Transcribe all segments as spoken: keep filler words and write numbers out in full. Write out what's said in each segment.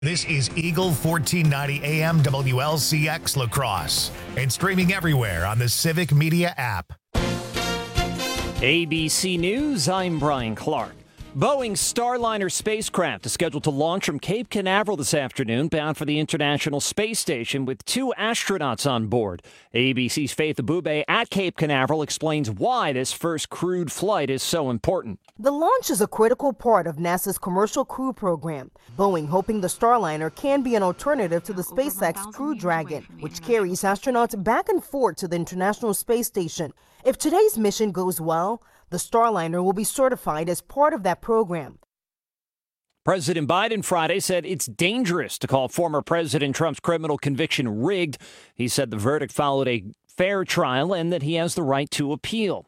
This is Eagle fourteen ninety A M W L C X La Crosse and streaming everywhere on the Civic Media app. A B C News, I'm Brian Clark. Boeing's Starliner spacecraft is scheduled to launch from Cape Canaveral this afternoon, bound for the International Space Station with two astronauts on board. A B C's Faith Abube at Cape Canaveral explains why this first crewed flight is so important. The launch is a critical part of NASA's Commercial Crew Program. Boeing hoping the Starliner can be an alternative to the SpaceX Crew Dragon, which carries astronauts back and forth to the International Space Station. If today's mission goes well, the Starliner will be certified as part of that program. President Biden Friday said it's dangerous to call former President Trump's criminal conviction rigged. He said the verdict followed a fair trial and that he has the right to appeal.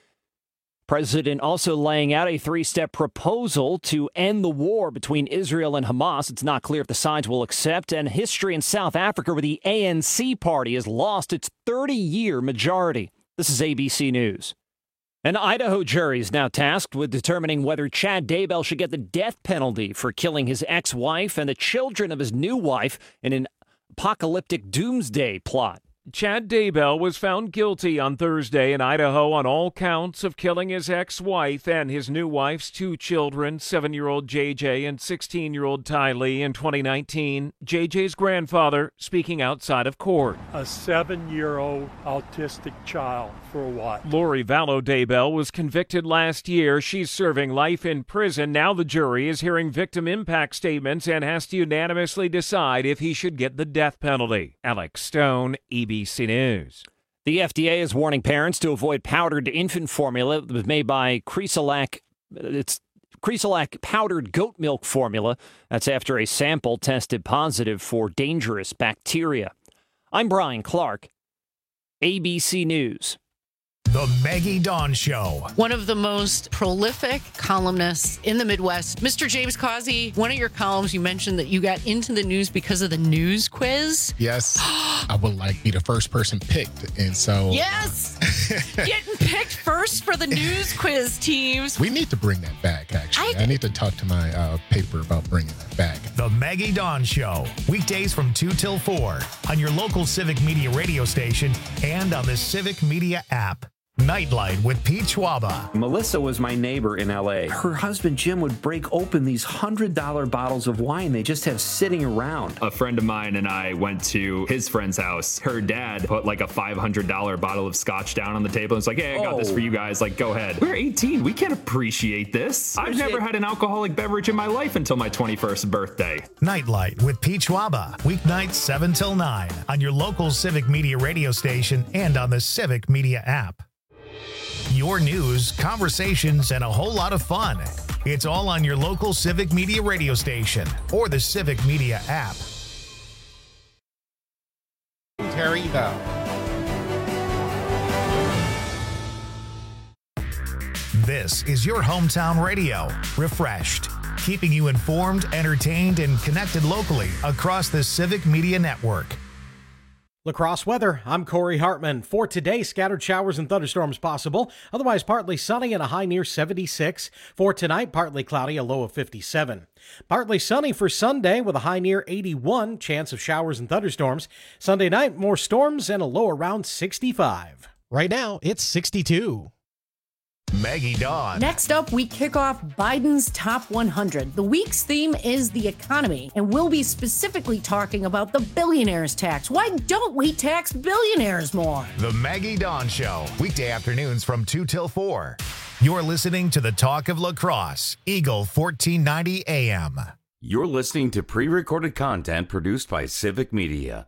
President also laying out a three-step proposal to end the war between Israel and Hamas. It's not clear if the sides will accept. And history in South Africa, where the A N C party has lost its thirty-year majority. This is A B C News. An Idaho jury is now tasked with determining whether Chad Daybell should get the death penalty for killing his ex-wife and the children of his new wife in an apocalyptic doomsday plot. Chad Daybell was found guilty on Thursday in Idaho on all counts of killing his ex-wife and his new wife's two children, seven-year-old J J and sixteen-year-old Ty Lee, in twenty nineteen. J J's grandfather speaking outside of court. A seven-year-old autistic child, for what? Lori Vallow Daybell was convicted last year. She's serving life in prison. Now the jury is hearing victim impact statements and has to unanimously decide if he should get the death penalty. Alex Stone, E B C News. The F D A is warning parents to avoid powdered infant formula that was made by Cresilac. It's Cresilac powdered goat milk formula. That's after a sample tested positive for dangerous bacteria. I'm Brian Clark, A B C News. The Maggie Dawn Show. One of the most prolific columnists in the Midwest, Mister James Causey. One of your columns, you mentioned that you got into the news because of the news quiz. Yes, I would like be the first person picked, and so yes, getting picked first for the news quiz teams. We need to bring that back. Actually, I, I need to talk to my uh, paper about bringing that back. The Maggie Dawn Show, weekdays from two till four on your local Civic Media radio station and on the Civic Media app. Nightlight with Pete Schwaba. Melissa was my neighbor in L A. Her husband Jim would break open these one hundred dollar bottles of wine they just have sitting around. A friend of mine and I went to his friend's house. Her dad put like a five hundred dollar bottle of scotch down on the table. It's like, hey, I got oh. this for you guys. Like, go ahead. We're eighteen. We can't appreciate this. I've never had an alcoholic beverage in my life until my twenty-first birthday. Nightlight with Pete Schwaba. Weeknights seven till nine on your local Civic Media radio station and on the Civic Media app. Your news, conversations, and a whole lot of fun. It's all on your local Civic Media radio station or the Civic Media app. Terry Bell. This is your hometown radio, refreshed, keeping you informed, entertained, and connected locally across the Civic Media network. La Crosse weather, I'm Corey Hartman. For today, scattered showers and thunderstorms possible. Otherwise, partly sunny and a high near seventy-six. For tonight, partly cloudy, a low of fifty-seven. Partly sunny for Sunday with a high near eighty-one. Chance of showers and thunderstorms. Sunday night, more storms and a low around sixty-five. Right now, it's sixty-two. Maggie Dawn. Next up, we kick off Biden's Top one hundred. The week's theme is the economy, and we'll be specifically talking about the billionaires tax. Why don't we tax billionaires more? The Maggie Dawn Show, weekday afternoons from two till four. You're listening to the Talk of La Crosse, Eagle fourteen ninety A M. You're listening to pre-recorded content produced by Civic Media.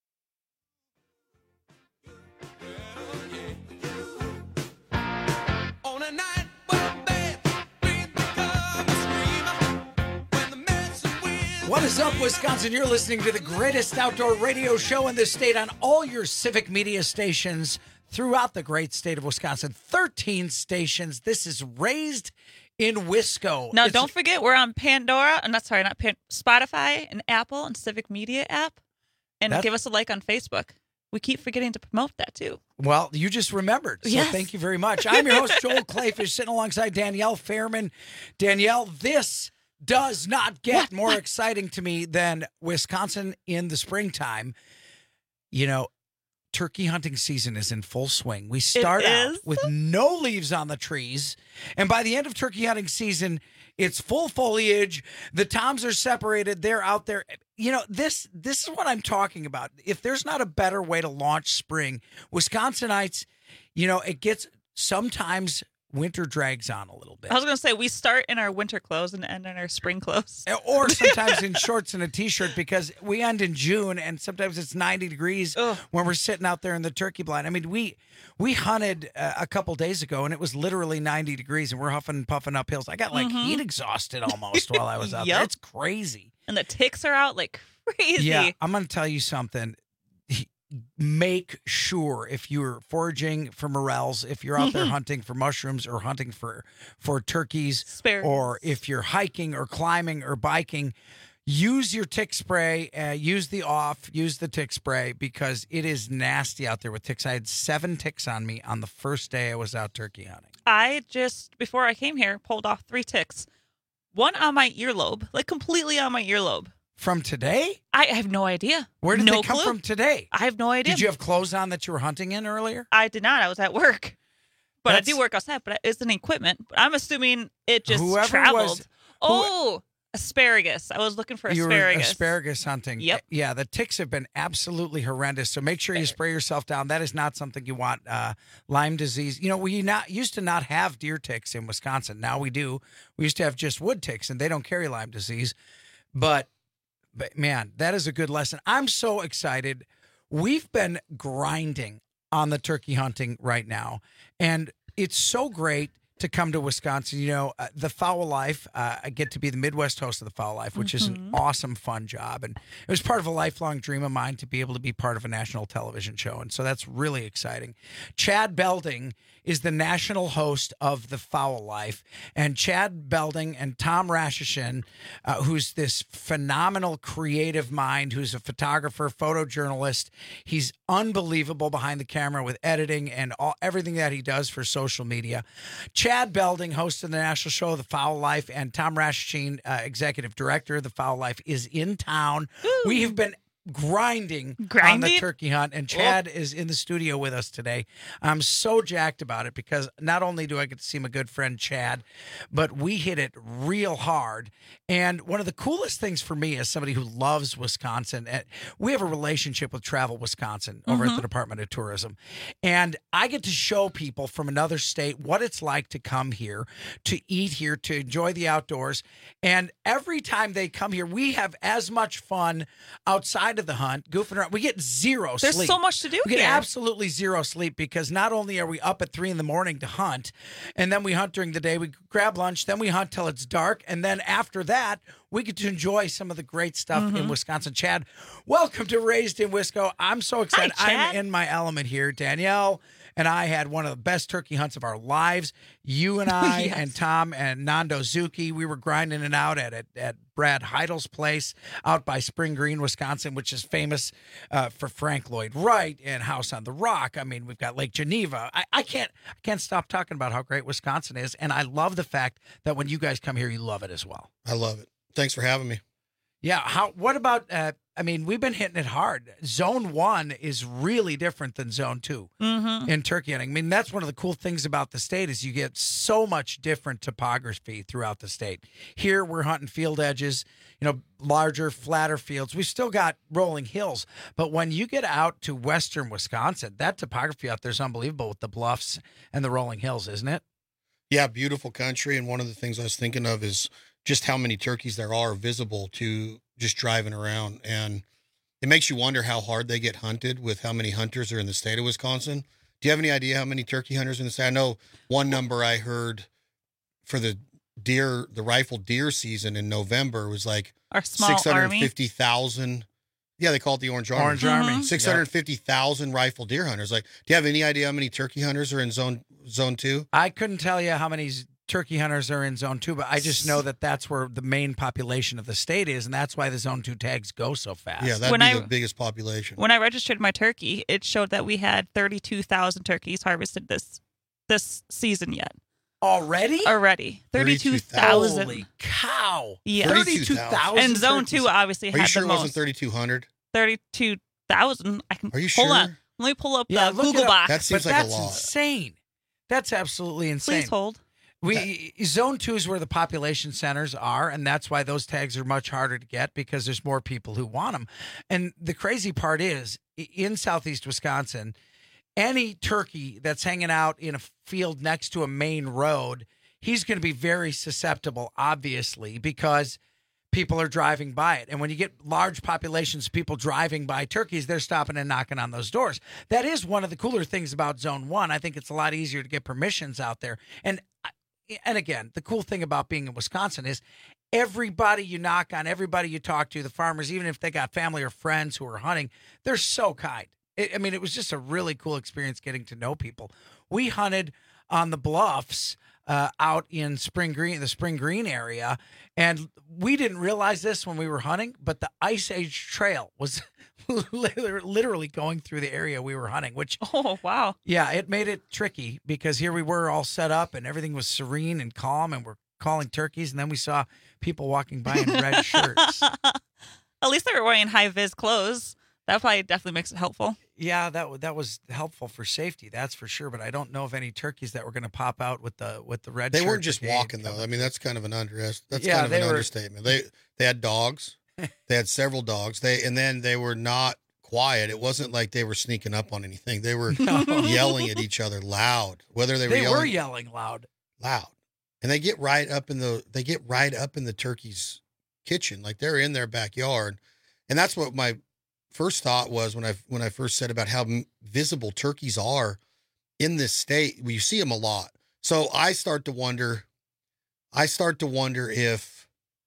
What is up, Wisconsin? You're listening to the greatest outdoor radio show in the state on all your Civic Media stations throughout the great state of Wisconsin. thirteen stations. This is Raised in Wisco. Now, it's, don't forget, we're on Pandora. I'm not sorry, not Pan- Spotify and Apple and Civic Media app. And give us a like on Facebook. We keep forgetting to promote that, too. Well, you just remembered. So yes. Thank you very much. I'm your host, Joel Clayfish, sitting alongside Danielle Fairman. Danielle, this does not get what? more what? exciting to me than Wisconsin in the springtime. You know, turkey hunting season is in full swing. We start out with no leaves on the trees, and by the end of turkey hunting season, it's full foliage. The toms are separated. They're out there. You know, this this is what I'm talking about. If there's not a better way to launch spring, Wisconsinites, you know, it gets sometimes winter drags on a little bit. I was going to say, we start in our winter clothes and end in our spring clothes. Or sometimes in shorts and a T-shirt, because we end in June, and sometimes it's ninety degrees Ugh. when we're sitting out there in the turkey blind. I mean, we we hunted uh, a couple days ago, and it was literally ninety degrees, and we're huffing and puffing up hills. I got, like, mm-hmm. heat exhausted almost while I was out yep. there. It's crazy. And the ticks are out like crazy. Yeah, I'm going to tell you something. Make sure if you're foraging for morels, if you're out there hunting for mushrooms or hunting for for turkeys, Sparrows. or if you're hiking or climbing or biking, use your tick spray, uh, use the off, use the tick spray, because it is nasty out there with ticks. I had seven ticks on me on the first day I was out turkey hunting. I just, before I came here, pulled off three ticks. One on my earlobe, like completely on my earlobe. From today? I have no idea. Where did no they come clue. from today? I have no idea. Did you have clothes on that you were hunting in earlier? I did not. I was at work. But That's... I do work outside, but it's an equipment. But I'm assuming it just Whoever traveled. Was, oh, asparagus. I was looking for you asparagus. Were asparagus hunting. Yep. Yeah, the ticks have been absolutely horrendous. So make sure you spray yourself down. That is not something you want. Uh, Lyme disease. You know, we not used to not have deer ticks in Wisconsin. Now we do. We used to have just wood ticks, and they don't carry Lyme disease. But But, man, that is a good lesson. I'm so excited. We've been grinding on the turkey hunting right now, and it's so great to come to Wisconsin. You know, uh, the Fowl Life, uh, I get to be the Midwest host of the Fowl Life, which mm-hmm. is an awesome, fun job. And it was part of a lifelong dream of mine to be able to be part of a national television show. And so that's really exciting. Chad Belding is the national host of the Fowl Life. And Chad Belding and Tom Rashishin, uh, who's this phenomenal creative mind, who's a photographer, photojournalist. He's unbelievable behind the camera with editing and all, everything that he does for social media. Chad Belding, host of the national show, The Fowl Life, and Tom Rashishin, uh, executive director of The Fowl Life, is in town. Ooh. We have been grinding, grinding on the turkey hunt, and Chad oh. is in the studio with us today. I'm so jacked about it because not only do I get to see my good friend Chad, but we hit it real hard. And one of the coolest things for me as somebody who loves Wisconsin, and we have a relationship with Travel Wisconsin over mm-hmm. at the Department of Tourism, and I get to show people from another state what it's like to come here, to eat here, to enjoy the outdoors. And every time they come here, we have as much fun outside of the hunt, goofing around. We get zero There's sleep. There's so much to do we here. We get absolutely zero sleep because not only are we up at three in the morning to hunt, and then we hunt during the day, we grab lunch, then we hunt till it's dark, and then after that, we get to enjoy some of the great stuff mm-hmm. in Wisconsin. Chad, welcome to Raised in Wisco. I'm so excited. Hi, Chad. I'm in my element here. Danielle and I had one of the best turkey hunts of our lives. You and I yes. and Tom and Nando Zuki, we were grinding it out at at, at Brad Heidel's place out by Spring Green, Wisconsin, which is famous uh, for Frank Lloyd Wright and House on the Rock. I mean, we've got Lake Geneva. I, I can't I can't stop talking about how great Wisconsin is, and I love the fact that when you guys come here, you love it as well. I love it. Thanks for having me. Yeah. How? What about? Uh, I mean, we've been hitting it hard. Zone one is really different than zone two mm-hmm. in turkey hunting. I mean, that's one of the cool things about the state is you get so much different topography throughout the state. Here, we're hunting field edges, you know, larger, flatter fields. We've still got rolling hills, but when you get out to western Wisconsin, that topography out there is unbelievable with the bluffs and the rolling hills, isn't it? Yeah, beautiful country. And one of the things I was thinking of is just how many turkeys there are visible to just driving around. And it makes you wonder how hard they get hunted with how many hunters are in the state of Wisconsin. Do you have any idea how many turkey hunters in the state? I know one number I heard for the deer, the rifle deer season in November was like six hundred fifty thousand. Yeah, they call it the Orange Army. Orange Army. Mm-hmm. six hundred fifty thousand yeah. rifle deer hunters. Like, do you have any idea how many turkey hunters are in zone zone two? I couldn't tell you how many turkey hunters are in zone two, but I just know that that's where the main population of the state is, and that's why the zone two tags go so fast. Yeah, that'd when be I, the biggest population. When I registered my turkey, it showed that we had thirty-two thousand turkeys harvested this this season yet. Already? Already. thirty-two thousand. Holy cow. Yeah. thirty-two thousand. And Zone two obviously Are had you sure the it most. wasn't thirty-two hundred? thirty-two thousand. I can. Are you Hold sure? on. Let me pull up Yeah, the look it Google up. box. That seems But like a that's lot. insane. That's absolutely insane. Please hold. We Zone two is where the population centers are, and that's why those tags are much harder to get because there's more people who want them. And the crazy part is, in southeast Wisconsin, any turkey that's hanging out in a field next to a main road, he's going to be very susceptible, obviously, because people are driving by it. And when you get large populations of people driving by turkeys, they're stopping and knocking on those doors. That is one of the cooler things about Zone one. I think it's a lot easier to get permissions out there. And and again, the cool thing about being in Wisconsin is everybody you knock on, everybody you talk to, the farmers, even if they got family or friends who are hunting, they're so kind. It, I mean, it was just a really cool experience getting to know people. We hunted on the bluffs uh, out in Spring Green, the Spring Green area, and we didn't realize this when we were hunting, but the Ice Age Trail was literally going through the area we were hunting, which, oh, wow. Yeah, it made it tricky because here we were all set up and everything was serene and calm and we're calling turkeys. And then we saw people walking by in red shirts. At least they were wearing high-vis clothes. That probably definitely makes it helpful. Yeah, that that was helpful for safety, that's for sure. But I don't know of any turkeys that were going to pop out with the with the red. They shirt weren't just brigade walking though. I mean, that's kind of an underest. That's Yeah, kind of they an were- understatement. They they had dogs. They had several dogs. They and then they were not quiet. It wasn't like they were sneaking up on anything. They were yelling at each other loud. Whether they were They yelling, were yelling loud. loud, and they get right up in the they get right up in the turkey's kitchen, like they're in their backyard, and that's what my first thought was when I when I first said about how m- visible turkeys are in this state. You see them a lot, so I start to wonder. I start to wonder if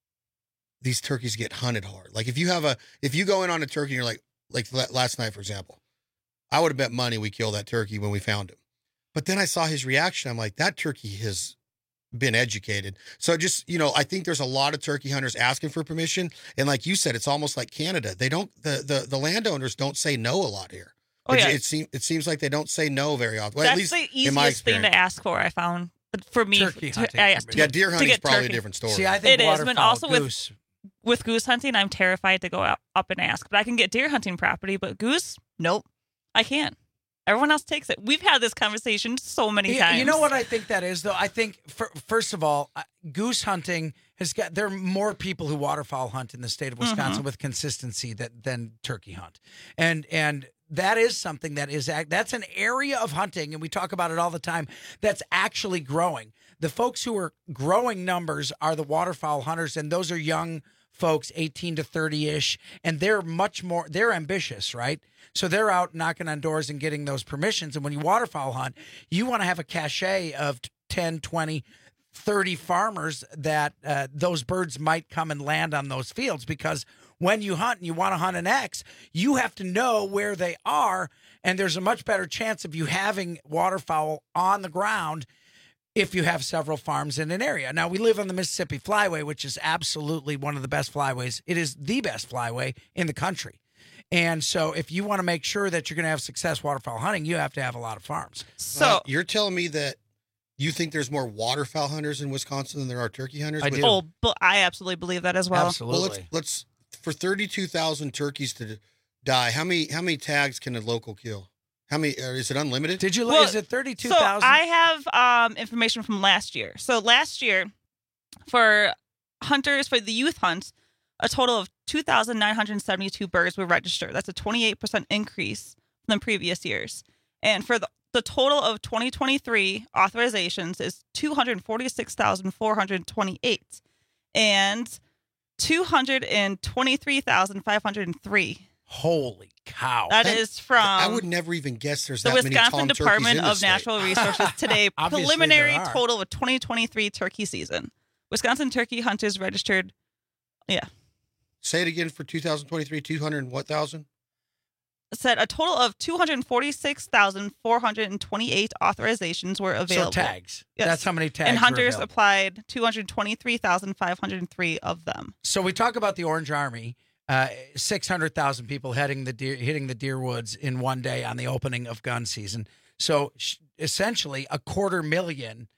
these turkeys get hunted hard. Like if you have a if you go in on a turkey and you're like like last night, for example, I would have bet money we killed that turkey when we found him. But then I saw his reaction. I'm like, that turkey has been educated. So just, you know, I think there's a lot of turkey hunters asking for permission. And like you said, it's almost like Canada. They don't, the the, the landowners don't say no a lot here. Oh, it, yeah. it, seems, it seems like they don't say no very often. Well, That's at least the in my easiest thing experience. to ask for, I found. But for me, Turkey to, hunting I asked Yeah, to- deer to hunting is get probably turkey. a different story. See, I think It is, but waterfowl, also with goose. with goose hunting, I'm terrified to go up, up and ask. But I can get deer hunting property, but goose, nope, I can't. Everyone else takes it. We've had this conversation so many Yeah, times. you know what I think that is, though? I think, for, first of all, uh, goose hunting has got, there are more people who waterfowl hunt in the state of Wisconsin Mhm. with consistency that, than turkey hunt. And, and, that is something that is, act- that's an area of hunting, and we talk about it all the time, that's actually growing. The folks who are growing numbers are the waterfowl hunters, and those are young folks, eighteen to thirty-ish, and they're much more, they're ambitious, right? So they're out knocking on doors and getting those permissions. And when you waterfowl hunt, you want to have a cachet of ten, twenty, thirty farmers that uh, those birds might come and land on those fields, because when you hunt and you want to hunt an X, you have to know where they are, and there's a much better chance of you having waterfowl on the ground if you have several farms in an area. Now, we live on the Mississippi Flyway, which is absolutely one of the best flyways. It is the best flyway in the country. And so if you want to make sure that you're going to have success waterfowl hunting, you have to have a lot of farms. So Uh, you're telling me that you think there's more waterfowl hunters in Wisconsin than there are turkey hunters? I With- do. Oh, but I absolutely believe that as well. Absolutely. Well, let's let's for thirty-two thousand turkeys to die. How many how many tags can a local kill? How many? Uh, is it unlimited? Did you look? Well, is it thirty-two So thousand? I have um, information from last year. So last year, for hunters for the youth hunts, a total of two thousand nine hundred seventy-two birds were registered. That's a twenty-eight percent increase from the previous years. And for the, the total of twenty twenty-three authorizations is two hundred forty-six thousand four hundred twenty-eight and two hundred twenty-three thousand five hundred three. Holy cow. That That- is from I would never even guess there's the that many Wisconsin tom turkeys Department in the of state. Natural Resources today. Obviously Preliminary there are. total of twenty twenty-three turkey season. Wisconsin turkey hunters registered. Yeah, Say it again for two thousand twenty-three. Two hundred and what thousand? said a total of two hundred forty-six thousand four hundred twenty-eight authorizations were available. So tags. Yes. That's how many tags. And were hunters available. applied two hundred twenty-three thousand five hundred three of them. So we talk about the Orange Army. Uh, six hundred thousand people heading the deer, hitting the deer woods in one day on the opening of gun season. So sh- essentially, a quarter million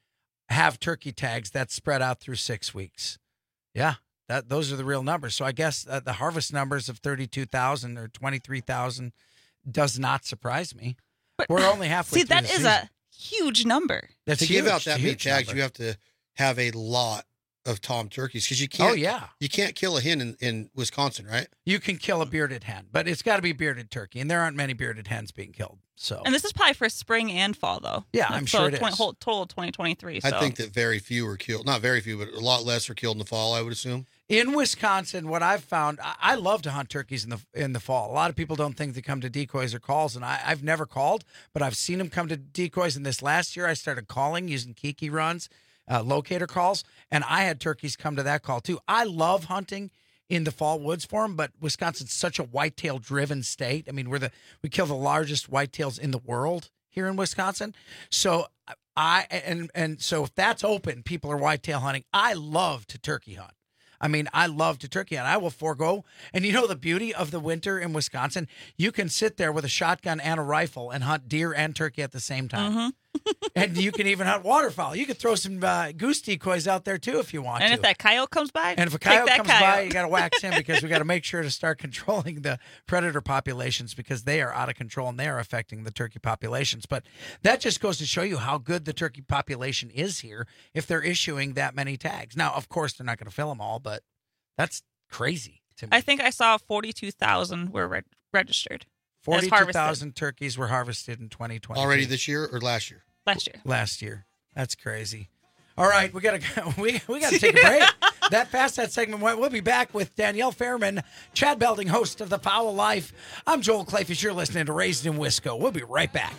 have turkey tags that's spread out through six weeks. Yeah, that those are the real numbers. So I guess uh, the harvest numbers of thirty-two thousand or twenty-three thousand does not surprise me. But, We're only halfway see, through that the is season. a huge number. That's to huge, give out that many huge tags, number. you have to have a lot of tom turkeys because you can't. Oh, yeah. you can't kill a hen in, in Wisconsin, right? You can kill a bearded hen, but it's got to be bearded turkey, and there aren't many bearded hens being killed. So, And this is probably for spring and fall, though. Yeah, I'm so sure it twenty, is. Whole, total twenty twenty-three. So. I think that very few were killed. Not very few, but a lot less are killed in the fall, I would assume. in Wisconsin, what I've found, I, I love to hunt turkeys in the in the fall. A lot of people don't think they come to decoys or calls, and I, I've never called, but I've seen them come to decoys. And this last year, I started calling using Kiki runs, uh, locator calls, and I had turkeys come to that call too. I love hunting in the fall woods for them, but Wisconsin's such a whitetail driven state. I mean, we're the we kill the largest whitetails in the world here in Wisconsin. So I and and so if that's open, people are whitetail hunting. I love to turkey hunt. I mean, I love to turkey hunt. I will forego. And you know the beauty of the winter in Wisconsin? You can sit there with a shotgun and a rifle and hunt deer and turkey at the same time. Mm-hmm. And you can even hunt waterfowl. You could throw some uh, goose decoys out there too if you want and to. if that coyote comes by, And if a take coyote that comes coyote. by, you got to wax him because we got to make sure to start controlling the predator populations because they are out of control and they are affecting the turkey populations. But that just goes to show you how good the turkey population is here if they're issuing that many tags. Now, of course, they're not going to fill them all, but that's crazy to me. I think I saw forty-two thousand were re- registered. as forty-two harvested thousand turkeys were harvested in twenty twenty. Already this year or last year? last year. Last year. That's crazy. All right, we gotta we we gotta take a break. That fast that segment went. We'll be back with Danielle Fairman, Chad Belding, host of The Fowl Life. I'm Joel Clayfish. You're listening to Raised in Wisco. We'll be right back.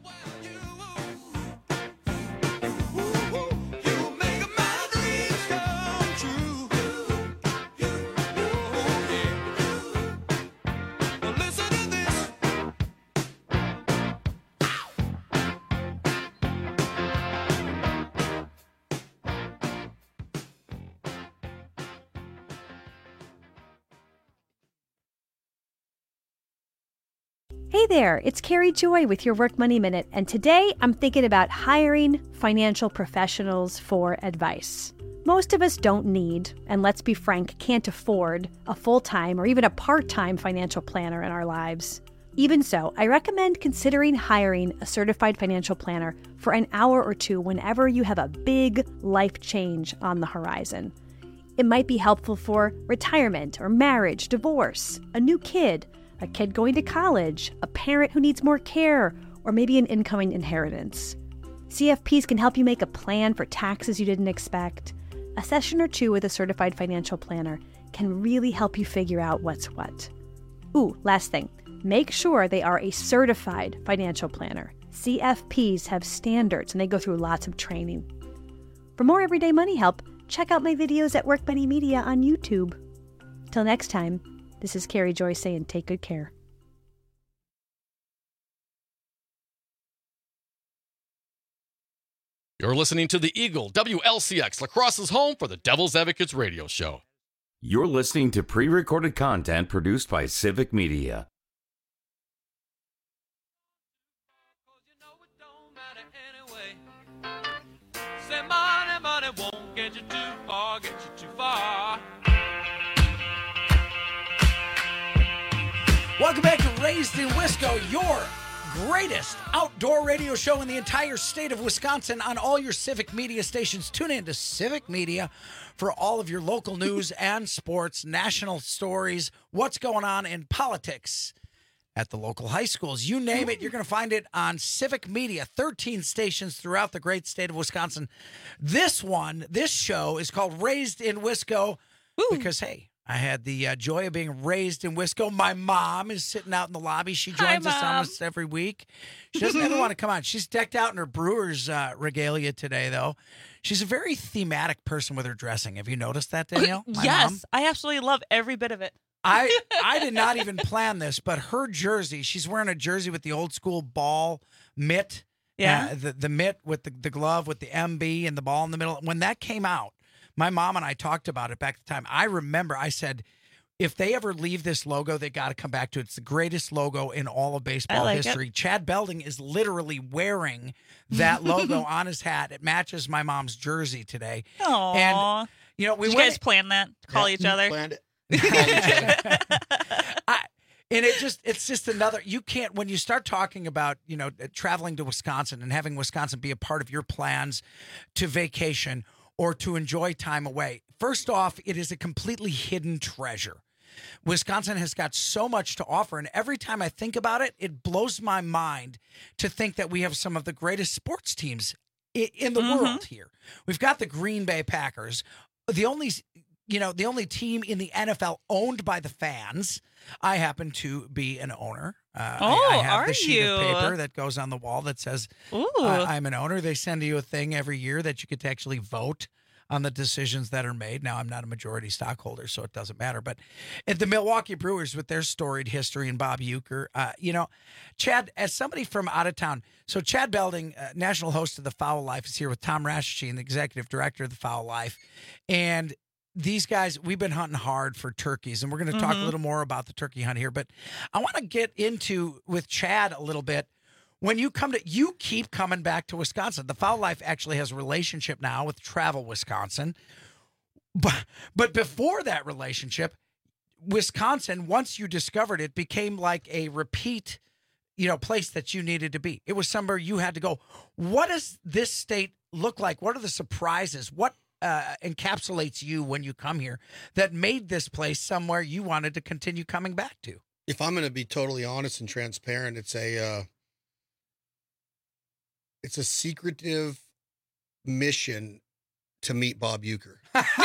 Hey there, it's Carrie Joy with your Work Money Minute, and today I'm thinking about hiring financial professionals for advice. Most of us don't need, and let's be frank, can't afford, a full-time or even a part-time financial planner in our lives. Even so, I recommend considering hiring a certified financial planner for an hour or two whenever you have a big life change on the horizon. It might be helpful for retirement or marriage, divorce, a new kid, a kid going to college, a parent who needs more care, or maybe an incoming inheritance. C F Ps can help you make a plan for taxes you didn't expect. A session or two with a certified financial planner can really help you figure out what's what. Ooh, last thing, make sure they are a certified financial planner. C F Ps have standards and they go through lots of training. For more everyday money help, check out my videos at Work Money Media on YouTube. Till next time, this is Carrie Joy saying take good care. You're listening to the Eagle, W L C X, La Crosse's home for the Devil's Advocates radio show. You're listening to pre-recorded content produced by Civic Media. Say money, money won't get you too far, get you too far. Welcome back to Raised in Wisco, your greatest outdoor radio show in the entire state of Wisconsin on all your Civic Media stations. Tune in to Civic Media for all of your local news and sports, national stories, what's going on in politics at the local high schools. You name it, you're going to find it on Civic Media, thirteen stations throughout the great state of Wisconsin. This one, this show is called Raised in Wisco because, hey, I had the uh, joy of being raised in Wisco. My mom is sitting out in the lobby. She joins Hi, us Mom. almost every week. She doesn't ever want to come on. She's decked out in her Brewers uh, regalia today, though. She's a very thematic person with her dressing. Have you noticed that, Danielle? My yes, mom? I absolutely love every bit of it. I I did not even plan this, but her jersey, she's wearing a jersey with the old school ball mitt. Yeah. Uh, the, the mitt with the, the glove with the M B and the ball in the middle. When that came out, my mom and I talked about it back at the time. I remember I said, if they ever leave this logo, they got to come back to it. It's the greatest logo in all of baseball like history. it. Chad Belding is literally wearing that logo on his hat. It matches my mom's jersey today. Aww. And, you know, we Did you went, guys plan that? Call Yeah, each other? Planned it. I, and it just, it's just another, you can't, when you start talking about, you know, traveling to Wisconsin and having Wisconsin be a part of your plans to vacation or to enjoy time away. First off, it is a completely hidden treasure. Wisconsin has got so much to offer, and every time I think about it, it blows my mind to think that we have some of the greatest sports teams i- in the Mm-hmm. world here. We've got the Green Bay Packers, the only, you know, the only team in the N F L owned by the fans. I happen to be an owner. Uh, Oh, I, I have are the sheet of you? paper that goes on the wall that says Ooh. uh, I'm an owner. They send you a thing every year that you get to actually vote on the decisions that are made. Now, I'm not a majority stockholder, so it doesn't matter. But at the Milwaukee Brewers, with their storied history and Bob Uecker, uh, you know, Chad, as somebody from out of town, so Chad Belding, uh, national host of The Foul Life, is here with Tom Raschin, the executive director of The Foul Life. And these guys, we've been hunting hard for turkeys, and we're going to talk a Mhm. little more about the turkey hunt here. But I want to get into with Chad a little bit. When you come to, you keep coming back to Wisconsin. The Foul Life actually has a relationship now with Travel Wisconsin. But, but before that relationship, Wisconsin, once you discovered it, became like a repeat, you know, place that you needed to be. It was somewhere you had to go. What does this state look like? What are the surprises? What uh, encapsulates you when you come here that made this place somewhere you wanted to continue coming back to? If I'm going to be totally honest and transparent, it's a uh, it's a secretive mission to meet Bob Uecker.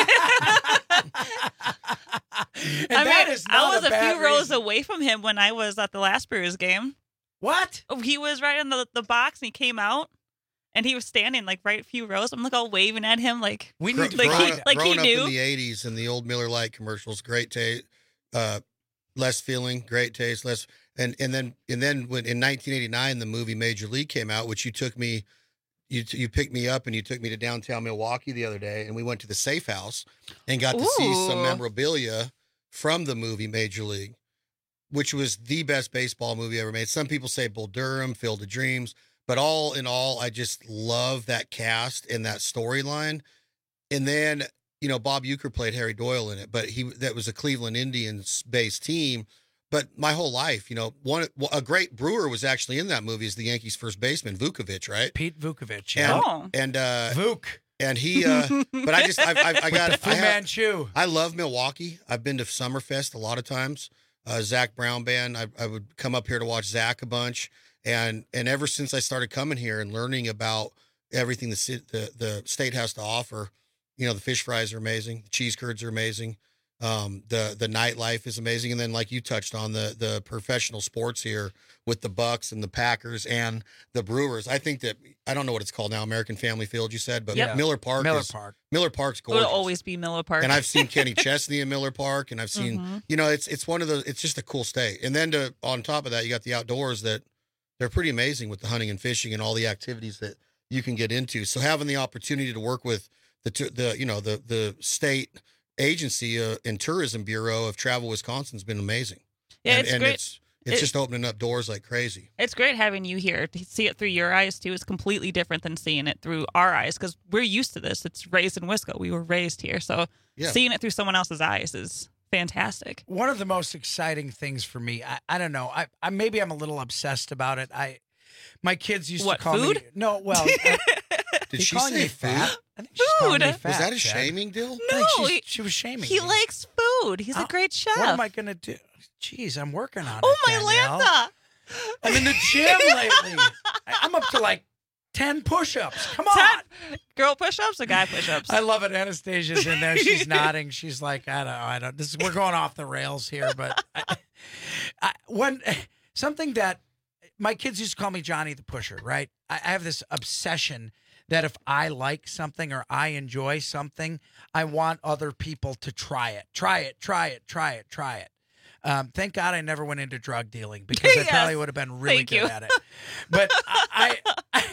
And I that mean, is not I was a a, bad few rows reason. away from him when I was at the last Brewers game. What? Oh, he was right in the, the box and he came out and he was standing like right a few rows. I'm like all waving at him like we Gro- need like growing he up, like he growing up knew. in the eighties and the old Miller Lite commercials, great taste, uh, less feeling, great taste, less, and and then and then when in nineteen eighty-nine the movie Major League came out, which you took me, you you picked me up and you took me to downtown Milwaukee the other day, and we went to the Safe House and got to see some Ooh. memorabilia from the movie Major League, which was the best baseball movie ever made. Some people say Bull Durham, Field of Dreams, but all in all, I just love that cast and that storyline. And then, you know, Bob Uecker played Harry Doyle in it, but he that was a Cleveland Indians based team. But my whole life, you know, one a great Brewer was actually in that movie as the Yankees' first baseman, Vukovich, right? Pete Vukovich. And, Yeah. Oh. and uh, Vuk. and he, uh, but I just, I've, I've, I With got, the Fu I, have, Manchu. I love Milwaukee. I've been to Summerfest a lot of times. Uh, Zach Brown Band. I, I would come up here to watch Zach a bunch, and and ever since I started coming here and learning about everything the ci- the the state has to offer, you know, the fish fries are amazing, the cheese curds are amazing, um, the the nightlife is amazing, and then like you touched on the the professional sports here with the Bucks and the Packers and the Brewers. I think that I don't know what it's called now, American Family Field, you said, but Yep. Miller Park Miller is Park. Miller Park's It will gorgeous. always be Miller Park. And I've seen Kenny Chesney in Miller Park, and I've seen, Mhm. you know, it's it's one of those. It's just a cool state. And then to on top of that, you got the outdoors that they're pretty amazing with the hunting and fishing and all the activities that you can get into. So having the opportunity to work with the t- the you know the the state agency uh, and tourism bureau of Travel Wisconsin's been amazing. Yeah, and, it's and great. it's it's It- just opening up doors like crazy. It's great having you here to see it through your eyes too. It's completely different than seeing it through our eyes because we're used to this. It's raised in Wisco. We were raised here, so Yeah. seeing it through someone else's eyes is fantastic. One of the most exciting things for me, I, I don't know, I, I maybe I'm a little obsessed about it. I my kids used What, to call food? me no, well, I, Did they she calling say me fat? food? I think she's calling me Food. fat. Was that a Chad. shaming deal? I think No, she's- he- she was shaming He me. likes food. He's a Oh, great chef. What am I gonna do? Jeez, I'm working on oh it. my Danielle. Lanta! I'm in the gym lately. I- I'm up to like ten push-ups. Come on. Ten girl push-ups or guy push-ups? I love it. Anastasia's in there. She's nodding. She's like, I don't know. I don't. This is we're going off the rails here, but I, I, when something that my kids used to call me Johnny the Pusher, right? I, I have this obsession that if I like something or I enjoy something, I want other people to try it, try it, try it, try it, try it. Um, thank God I never went into drug dealing because I Yes. probably would have been really Thank good you. at it. But I, I,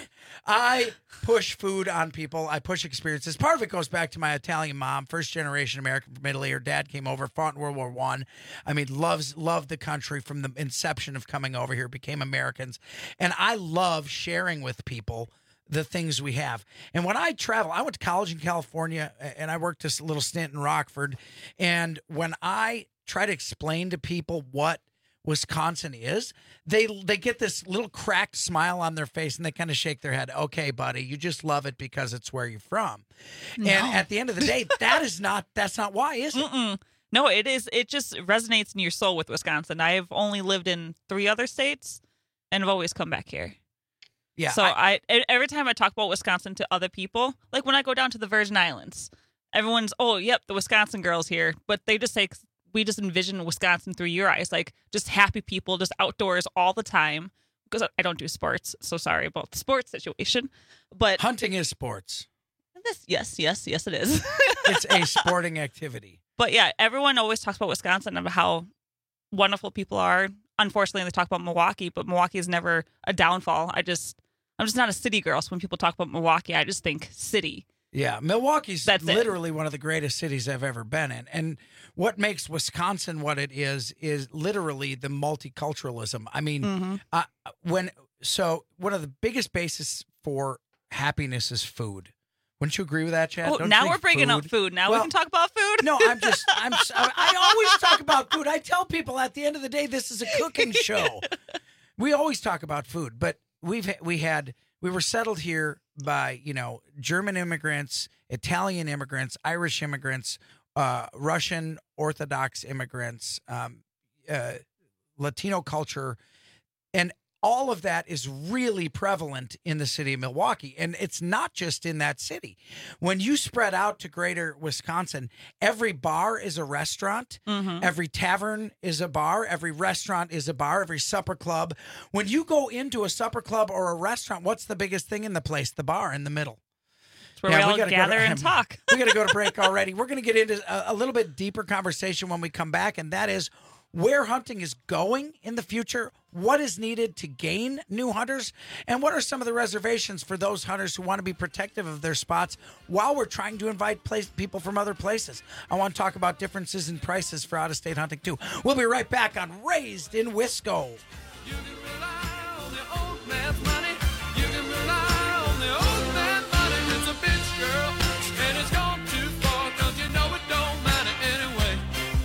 I push food on people. I push experiences. Part of it goes back to my Italian mom, first generation American from Italy. Her dad came over, fought in World War One. I. I mean, loves loved the country from the inception of coming over here, became Americans. And I love sharing with people the things we have. And when I travel, I went to college in California, and I worked this little stint in Rockford. And when I try to explain to people what Wisconsin is, they they get this little cracked smile on their face, and they kind of shake their head. Okay, buddy, you just love it because it's where you're from. No. And at the end of the day, that is not that's not why, is it? Mm-mm. No, it is. It just resonates in your soul with Wisconsin. I've only lived in three other states, and I've always come back here. Yeah. So I, I every time I talk about Wisconsin to other people, like when I go down to the Virgin Islands, everyone's, oh, yep, the Wisconsin girls here, but they just say, we just envision Wisconsin through your eyes, like just happy people, just outdoors all the time. Because I don't do sports, so sorry about the sports situation. But hunting is sports. This, yes, yes, yes, it is. It's a sporting activity. But yeah, everyone always talks about Wisconsin and how wonderful people are. Unfortunately, they talk about Milwaukee, but Milwaukee is never a downfall. I just, I'm just not a city girl. So when people talk about Milwaukee, I just think city. Yeah, Milwaukee's That's literally it. one of the greatest cities I've ever been in. And what makes Wisconsin what it is is literally the multiculturalism. I mean, Mm-hmm. uh, when so one of the biggest basis for happiness is food. Wouldn't you agree with that, Chad? Oh, Don't you now think we're bringing food- up food. Now Well, we can talk about food. No, I'm just, I'm, I always talk about food. I tell people at the end of the day, this is a cooking show. We always talk about food, but we've, we had, we were settled here by, you know, German immigrants, Italian immigrants, Irish immigrants, uh, Russian Orthodox immigrants, um, uh, Latino culture, and all of that is really prevalent in the city of Milwaukee. And it's not just in that city. When you spread out to greater Wisconsin, every bar is a restaurant. Mm-hmm. Every tavern is a bar. Every restaurant is a bar. Every supper club. When you go into a supper club or a restaurant, what's the biggest thing in the place? The bar in the middle. It's where we all gotta gather go to, and talk. We got to go to break already. We're going to get into a, a little bit deeper conversation when we come back, and that is where hunting is going in the future, what is needed to gain new hunters, and what are some of the reservations for those hunters who want to be protective of their spots while we're trying to invite place, people from other places. I want to talk about differences in prices for out-of-state hunting, too. We'll be right back on Raised in Wisco. You can rely on the old man's money. You can rely on the old man's money. It's a bitch, girl, and it's gone too far, 'cause you know it don't matter anyway.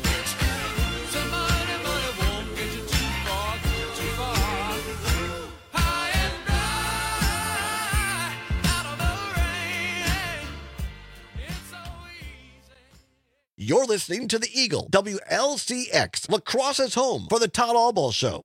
So money, money won't get you too far, too far. High and dry, out of the rain. It's so easy. You're listening to the Eagle, W L C X, Lacrosse's home for the Todd Albaugh Show.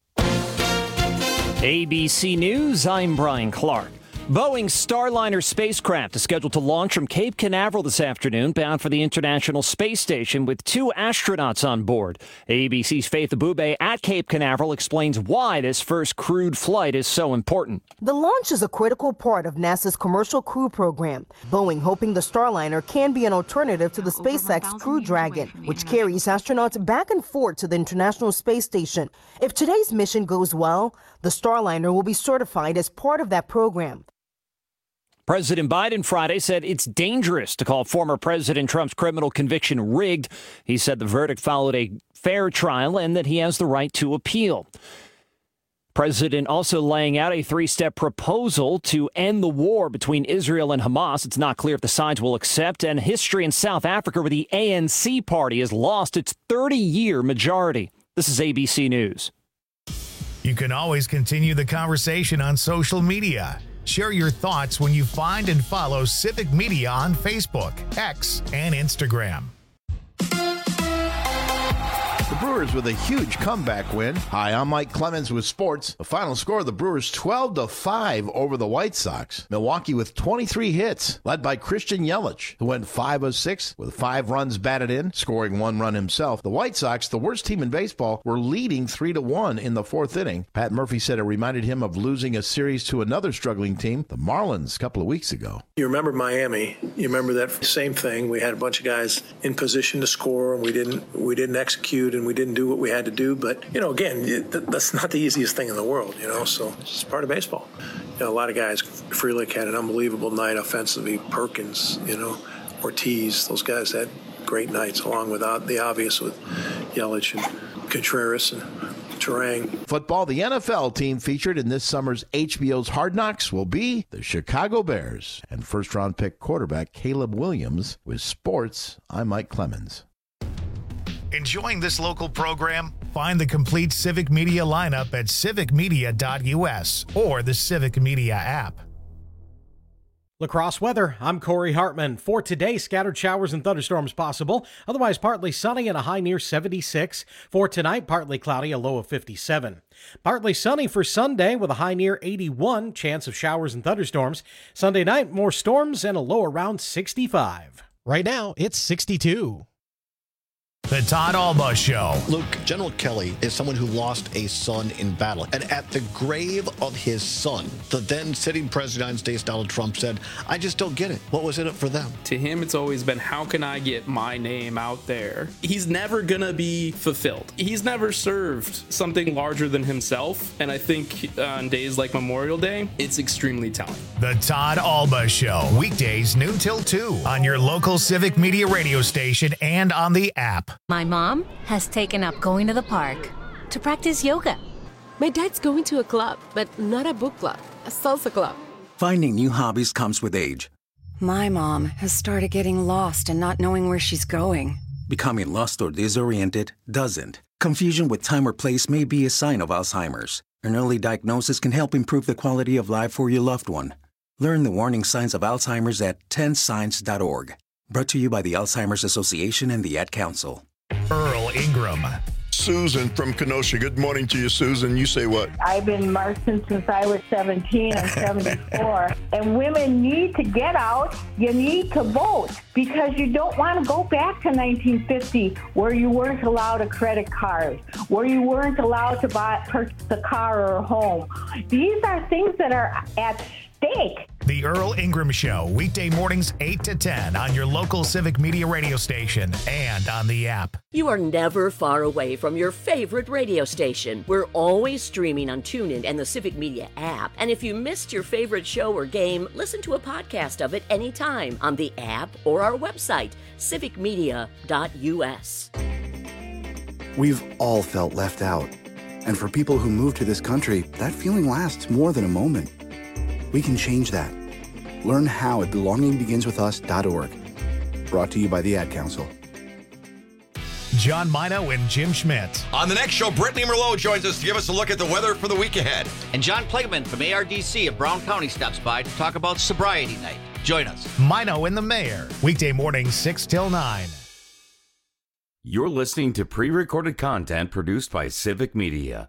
A B C News, I'm Brian Clark. Boeing's Starliner spacecraft is scheduled to launch from Cape Canaveral this afternoon, bound for the International Space Station with two astronauts on board. A B C's Faith Abube at Cape Canaveral explains why this first crewed flight is so important. The launch is a critical part of NASA's Commercial Crew Program. Boeing hoping the Starliner can be an alternative to the SpaceX Crew Dragon, which carries astronauts back and forth to the International Space Station. If today's mission goes well, the Starliner will be certified as part of that program. President Biden Friday said it's dangerous to call former President Trump's criminal conviction rigged. He said the verdict followed a fair trial and that he has the right to appeal. President also laying out a three-step proposal to end the war between Israel and Hamas. It's not clear if the sides will accept. And history in South Africa, where the A N C party has lost its thirty-year majority. This is A B C News. You can always continue the conversation on social media. Share your thoughts when you find and follow Civic Media on Facebook, X, and Instagram. The Brewers with a huge comeback win. Hi, I'm Mike Clemens with sports. The final score of the Brewers twelve to five over the White Sox. Milwaukee with twenty-three hits, led by Christian Yelich, who went five of six with five runs batted in, scoring one run himself. The White Sox, the worst team in baseball, were leading three to one in the fourth inning. Pat Murphy said it reminded him of losing a series to another struggling team, the Marlins, a couple of weeks ago. You remember Miami. You remember that same thing. We had a bunch of guys in position to score, and we didn't we didn't execute, and we we didn't do what we had to do. But, you know, again, you- th- that's not the easiest thing in the world, you know, so it's just part of baseball. You know, a lot of guys, Frelick had an unbelievable night offensively. Perkins, you know, Ortiz, those guys had great nights, along with uh, the obvious with Yelich and Contreras and Turang. Football, the N F L team featured in this summer's H B O's Hard Knocks will be the Chicago Bears and first-round pick quarterback Caleb Williams. With sports, I'm Mike Clemens. Enjoying this local program? Find the complete Civic Media lineup at civic media dot u s or the Civic Media app. Lacrosse weather, I'm Corey Hartman. For today, scattered showers and thunderstorms possible. Otherwise, partly sunny and a high near seventy-six. For tonight, partly cloudy, a low of fifty-seven. Partly sunny for Sunday with a high near eighty-one. Chance of showers and thunderstorms. Sunday night, more storms and a low around sixty-five. Right now, it's sixty-two. The Todd Alba Show. Luke, General Kelly is someone who lost a son in battle. And at the grave of his son, the then sitting president of the United States, Donald Trump, said, I just don't get it. What was in it for them? To him, it's always been, how can I get my name out there? He's never going to be fulfilled. He's never served something larger than himself. And I think on days like Memorial Day, it's extremely telling. The Todd Alba Show. Weekdays noon till two on your local Civic Media radio station and on the app. My mom has taken up going to the park to practice yoga. My dad's going to a club, but not a book club, a salsa club. Finding new hobbies comes with age. My mom has started getting lost and not knowing where she's going. Becoming lost or disoriented doesn't. Confusion with time or place may be a sign of Alzheimer's. An early diagnosis can help improve the quality of life for your loved one. Learn the warning signs of Alzheimer's at ten signs dot org. Brought to you by the Alzheimer's Association and the Ad Council. Earl Ingram. Susan from Kenosha. Good morning to you, Susan. You say what? I've been marching since I was seventeen. I'm seventy-four. And women need to get out. You need to vote because you don't want to go back to nineteen fifty where you weren't allowed a credit card, where you weren't allowed to buy purchase a car or a home. These are things that are at stake. The Earl Ingram Show, weekday mornings eight to ten on your local Civic Media radio station and on the app. You are never far away from your favorite radio station. We're always streaming on TuneIn and the Civic Media app. And if you missed your favorite show or game, listen to a podcast of it anytime on the app or our website, civic media dot u s. We've all felt left out. And for people who move to this country, that feeling lasts more than a moment. We can change that. Learn how at belonging begins with us dot org. Brought to you by the Ad Council. John Mino and Jim Schmidt. On the next show, Brittany Merlot joins us to give us a look at the weather for the week ahead. And John Plegman from A R D C of Brown County stops by to talk about sobriety night. Join us. Mino and the Mayor. Weekday mornings six till nine. You're listening to pre-recorded content produced by Civic Media.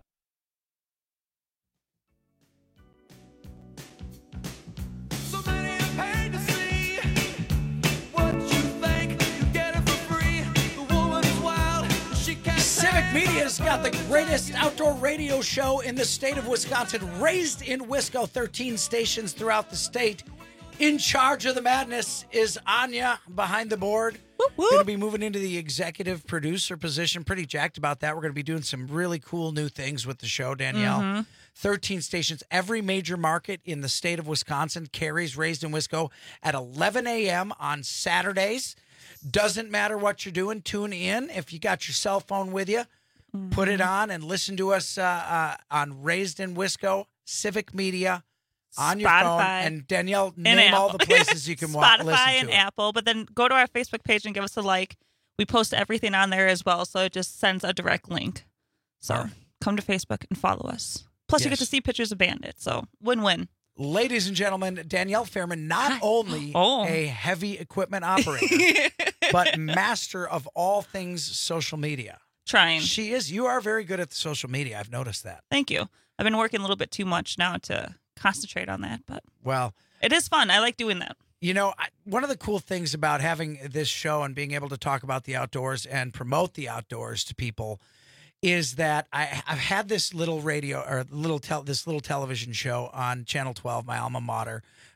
Civic Media's got the greatest outdoor radio show in the state of Wisconsin, raised in Wisco, thirteen stations throughout the state. In charge of the madness is Anya behind the board. Going to be moving into the executive producer position. Pretty jacked about that. We're going to be doing some really cool new things with the show, Danielle. Mm-hmm. thirteen stations. Every major market in the state of Wisconsin carries Raised in Wisco at eleven a.m. on Saturdays. Doesn't matter what you're doing. Tune in. If you got your cell phone with you, mm-hmm. put it on and listen to us uh, uh, on Raised in Wisco, Civic Media, on your phone. And Danielle, and name Apple. all the places you can watch, listen to Spotify and it. Apple. But then go to our Facebook page and give us a like. We post everything on there as well, so it just sends a direct link. So Sure. come to Facebook and follow us. Plus, you Yes. get to see pictures of Bandit. So win-win. Ladies and gentlemen, Danielle Fairman, not only Oh. a heavy equipment operator, but master of all things social media. Trying. She is. You are very good at the social media. I've noticed that. Thank you. I've been working a little bit too much now to concentrate on that, but Well, it is fun. I like doing that. You know, I, one of the cool things about having this show and being able to talk about the outdoors and promote the outdoors to people is that I, I've had this little radio or little tel- this little television show on Channel twelve, my alma mater,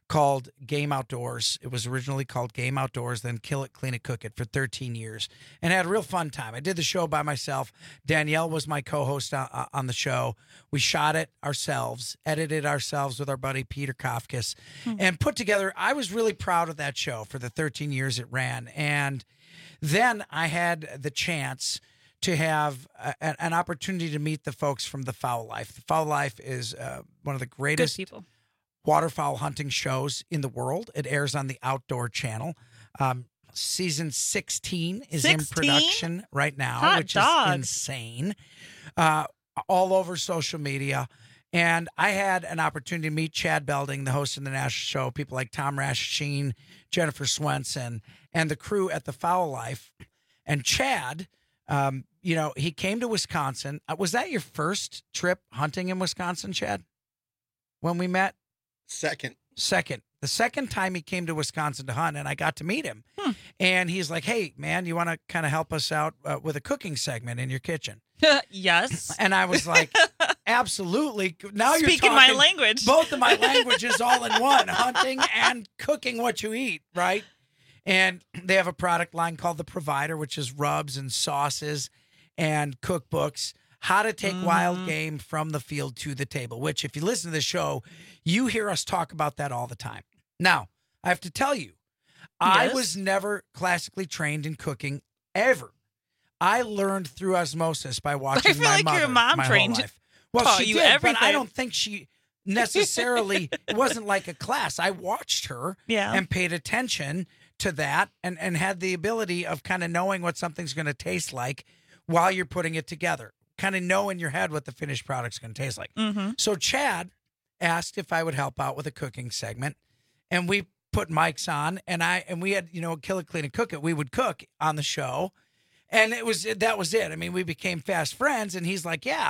called Game Outdoors. It was originally called Game Outdoors, then Kill It, Clean It, Cook It for thirteen years, and had a real fun time. I did the show by myself. Danielle was my co-host on, on the show. We shot it ourselves, edited ourselves with our buddy Peter Kafkas, mm-hmm. and put together. I was really proud of that show for the thirteen years it ran. And then I had the chance to have a, an opportunity to meet the folks from The Fowl Life. The Fowl Life is uh, one of the greatest people. waterfowl hunting shows in the world. It airs on the Outdoor Channel. Um, season sixteen is sixteen? in production right now, Hot which dog. is insane. Uh, all over social media. And I had an opportunity to meet Chad Belding, the host of the national show, people like Tom Rasheen, Jennifer Swenson, and the crew at The Fowl Life. And Chad, um, you know, he came to Wisconsin. Uh, was that your first trip hunting in Wisconsin, Chad, when we met? Second. Second. The second time he came to Wisconsin to hunt, and I got to meet him. Hmm. And he's like, hey, man, you want to kind of help us out uh, with a cooking segment in your kitchen? Yes. And I was like, absolutely. Now you're Speaking talking my language. Both of my languages all in one, hunting and cooking what you eat, right? And they have a product line called The Provider, which is rubs and sauces and cookbooks. How to take mm. wild game from the field to the table, which if you listen to the show, you hear us talk about that all the time. Now, I have to tell you, I Yes. was never classically trained in cooking ever. I learned through osmosis by watching I feel my like mother your mom my whole trained life. Well, taught she you did, but I everything. don't think she necessarily, it wasn't like a class. I watched her Yeah. and paid attention to that and, and had the ability of kind of knowing what something's going to taste like while you're putting it together. Kind of know in your head what the finished product's going to taste like. Mm-hmm. So Chad asked if I would help out with a cooking segment, and we put mics on, and I and we had, you know, Kill It, Clean It, Cook It. We would cook on the show, and it was that was it. I mean, we became fast friends, and he's like, yeah.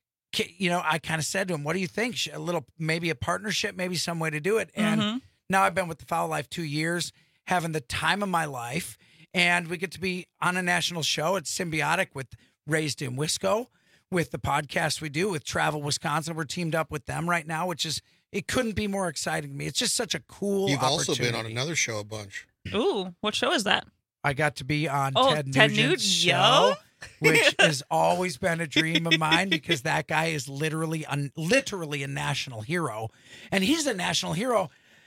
You know, I kind of said to him, what do you think? A little, maybe a partnership, maybe some way to do it. And Mhm. now I've been with The Fowl Life two years, having the time of my life, and we get to be on a national show. It's symbiotic with Raised in Wisco, with the podcast we do with Travel Wisconsin. We're teamed up with them right now, which is, it couldn't be more exciting to me. It's just such a cool You've also opportunity. been on another show a bunch. Ooh, what show is that? I got to be on Oh, Ted Ted Nugent's Nugent, show, yo. which has always been a dream of mine because that guy is literally, a, literally a national hero. And he's a national hero.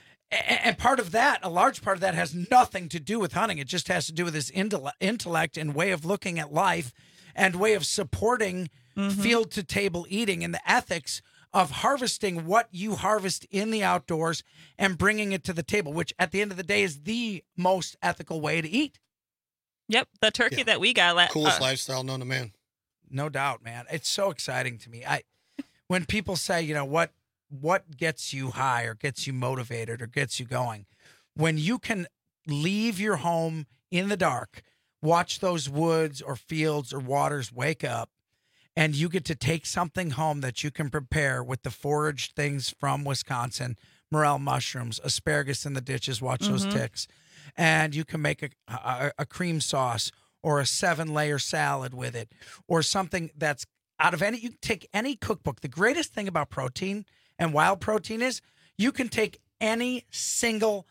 A- And part of that, a large part of that has nothing to do with hunting. It just has to do with his intell- intellect and way of looking at life and way of supporting Mm-hmm. field to table eating and the ethics of harvesting what you harvest in the outdoors and bringing it to the table, which at the end of the day is the most ethical way to eat. Yep, the turkey Yeah. that we got. La- Coolest uh, lifestyle known to man. No doubt, man. It's so exciting to me. I when people say, you know, what what gets you high or gets you motivated or gets you going, when you can leave your home in the dark, watch those woods or fields or waters wake up, and you get to take something home that you can prepare with the foraged things from Wisconsin, morel mushrooms, asparagus in the ditches, watch those Mhm. ticks, and you can make a, a, a cream sauce or a seven-layer salad with it, or something that's out of any, you can take any cookbook. The greatest thing about protein and wild protein is you can take any single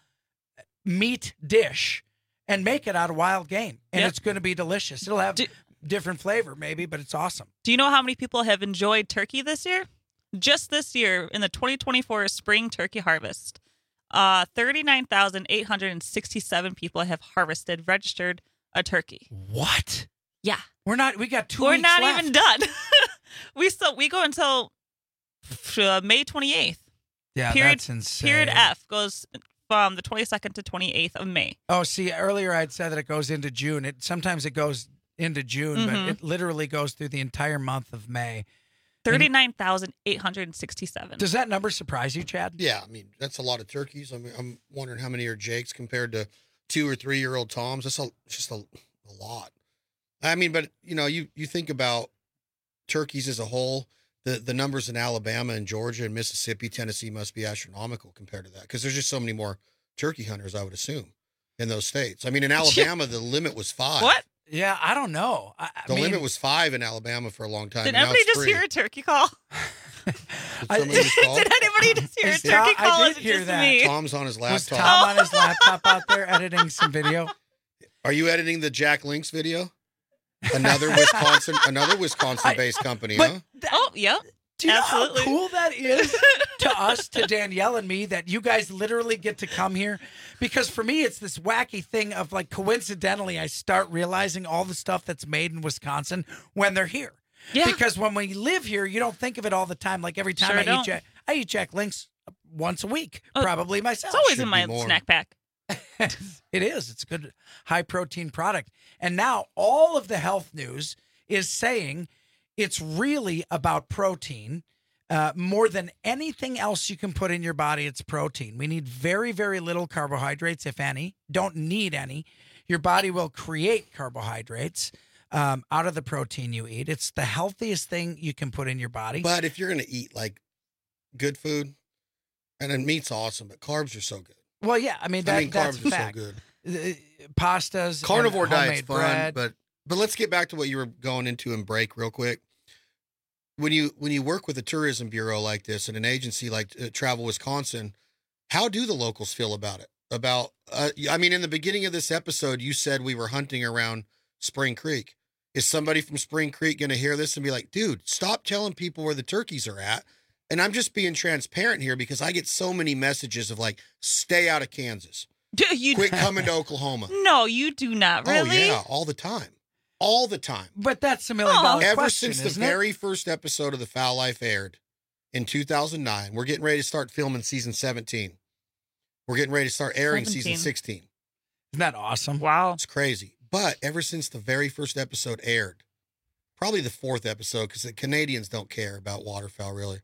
meat dish and make it out of wild game, and Yep. it's going to be delicious. It'll have different flavor maybe, but it's awesome. Do you know how many people have enjoyed turkey this year? Just this year, in the twenty twenty-four spring turkey harvest, uh, thirty-nine thousand eight hundred sixty-seven people have harvested, registered a turkey. What? Yeah. We're not, we got two We're weeks not left. even done. we still we go until uh, May twenty-eighth. Yeah, period, that's insane. Period F goes from the twenty-second to twenty-eighth of May. Oh, see, earlier I'd said that it goes into June. It sometimes it goes into June, Mhm. but it literally goes through the entire month of May. thirty-nine thousand eight hundred sixty-seven. Does that number surprise you, Chad? Yeah, I mean, that's a lot of turkeys. I mean, I'm wondering how many are Jakes compared to two or three year old Toms. That's a, just a, a lot. I mean, but you know, you, you think about turkeys as a whole, the, the numbers in Alabama and Georgia and Mississippi, Tennessee must be astronomical compared to that. Cause there's just so many more turkey hunters, I would assume, in those states. I mean, in Alabama, the limit was five. What? Yeah, I don't know. I, I The mean, limit was five in Alabama for a long time. Did and now everybody it's just three. hear a turkey call? Did somebody just call? Did anybody Somebody just hear a Is turkey Tom- call. I Is did it hear just that. me? Tom's on his Was laptop. Tom on his laptop out there editing some video? Are you editing the Jack Links video? Another Wisconsin, another Wisconsin-based company, but huh? Oh, yep. Do you Absolutely. know how cool that is to us, to Danielle and me, that you guys literally get to come here? Because for me, it's this wacky thing of like, coincidentally, I start realizing all the stuff that's made in Wisconsin when they're here. Yeah. Because when we live here, you don't think of it all the time. Like every time Sure I don't. eat Jack, I eat Jack Links once a week, Oh, probably myself. It's always Should in be my more. snack pack. It is. It's a good high protein product. And now all of the health news is saying it's really about protein. Uh, more than anything else you can put in your body, it's protein. We need very, very little carbohydrates, if any. Don't need any. Your body will create carbohydrates um, out of the protein you eat. It's the healthiest thing you can put in your body. But if you're going to eat like good food, and then meat's awesome, but carbs are so good. Well, yeah, I mean, that, I mean, that's carbs are fact. so good. Uh, pastas, Carnivore and diet's homemade fun, bread. but but let's get back to what you were going into and break real quick. When you when you work with a tourism bureau like this and an agency like uh, Travel Wisconsin, how do the locals feel about it? About uh, I mean, in the beginning of this episode, you said we were hunting around Spring Creek. Is somebody from Spring Creek going to hear this and be like, dude, stop telling people where the turkeys are at? And I'm just being transparent here because I get so many messages of like, stay out of Kansas. Do you Quit coming to Oklahoma. No, you do not. Really? Oh, yeah, all the time. All the time. But that's a million Oh. dollar Ever question, since the isn't it? very first episode of The Foul Life aired in two thousand nine, we're getting ready to start filming season seventeen. We're getting ready to start airing season seventeen. sixteen. Isn't that awesome? Wow. It's crazy. But ever since the very first episode aired, probably the fourth episode, because the Canadians don't care about waterfowl, really.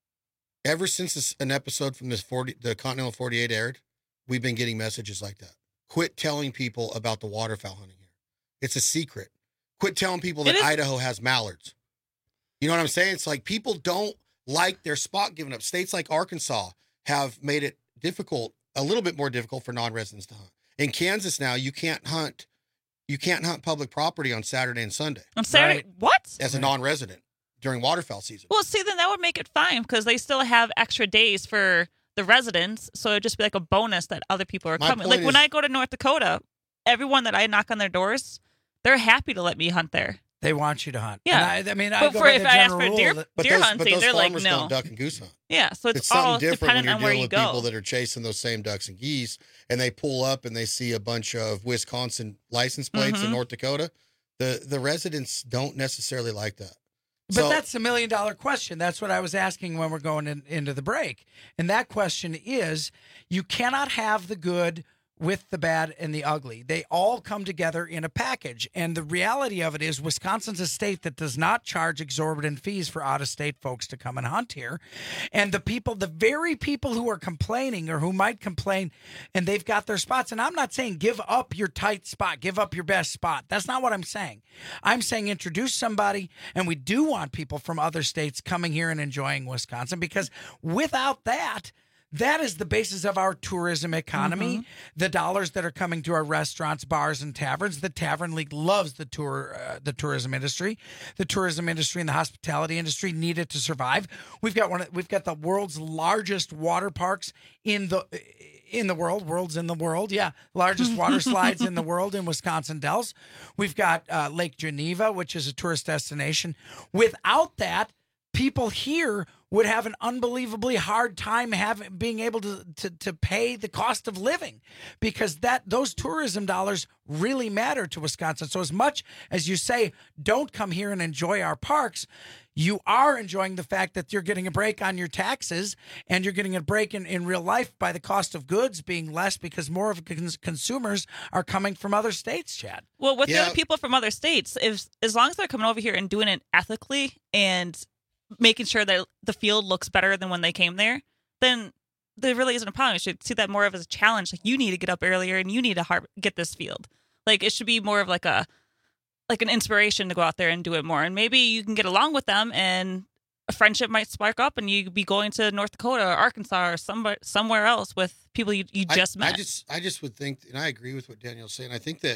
Ever since this, an episode from this forty, the Continental forty-eight aired, we've been getting messages like that. Quit telling people about the waterfowl hunting here. It's a secret. Quit telling people that It is- Idaho has mallards. You know what I'm saying? It's like people don't like their spot given up. States like Arkansas have made it difficult, a little bit more difficult for non-residents to hunt. In Kansas now, you can't hunt, you can't hunt public property on Saturday and Sunday On Saturday, Right. what? as a non-resident during waterfowl season. Well, see, then that would make it fine because they still have extra days for the residents. So it'd just be like a bonus that other people are My coming. Like point when is- I go to North Dakota, everyone that I knock on their doors, they're happy to let me hunt there. They want you to hunt. Yeah. And I, I mean, I But go for by if the I ask general for rule deer, that- But deer those, hunting, but those they're like, farmers no. don't duck and goose hunt. Yeah, so it's, It's all something different when dependent you're on where dealing you with go. people that are chasing those same ducks and geese, and they pull up and they see a bunch of Wisconsin license plates in Mhm. North Dakota. The the residents don't necessarily like that. But So- that's the million dollar question. That's what I was asking when we're going in, into the break. And that question is, you cannot have the good with the bad and the ugly. They all come together in a package. And the reality of it is Wisconsin's a state that does not charge exorbitant fees for out-of-state folks to come and hunt here. And the people, the very people who are complaining or who might complain, and they've got their spots. And I'm not saying give up your tight spot, give up your best spot. That's not what I'm saying. I'm saying introduce somebody, and we do want people from other states coming here and enjoying Wisconsin, because without that, that is the basis of our tourism economy. Mhm. The dollars that are coming to our restaurants, bars, and taverns. The Tavern League loves the tour, uh, the tourism industry. The tourism industry and the hospitality industry need it to survive. We've got one. of- We've got the world's largest water parks in the in the world. World's in the world. Yeah, largest water slides in the world in Wisconsin Dells. We've got uh, Lake Geneva, which is a tourist destination. Without that, people here would have an unbelievably hard time having being able to, to to pay the cost of living, because that those tourism dollars really matter to Wisconsin. So as much as you say, don't come here and enjoy our parks, you are enjoying the fact that you're getting a break on your taxes, and you're getting a break in, in real life by the cost of goods being less, because more of cons- consumers are coming from other states, Chad. Well, with the Yeah. other people from other states, if as long as they're coming over here and doing it ethically and making sure that the field looks better than when they came there, then there really isn't a problem. You should see that more of as a challenge. Like, you need to get up earlier and you need to har- get this field. Like, it should be more of like a like an inspiration to go out there and do it more. And maybe you can get along with them, and a friendship might spark up, and you could be going to North Dakota or Arkansas or somewhere somewhere else with people you, you I- just met. I just I just would think, and I agree with what Daniel's saying. I think that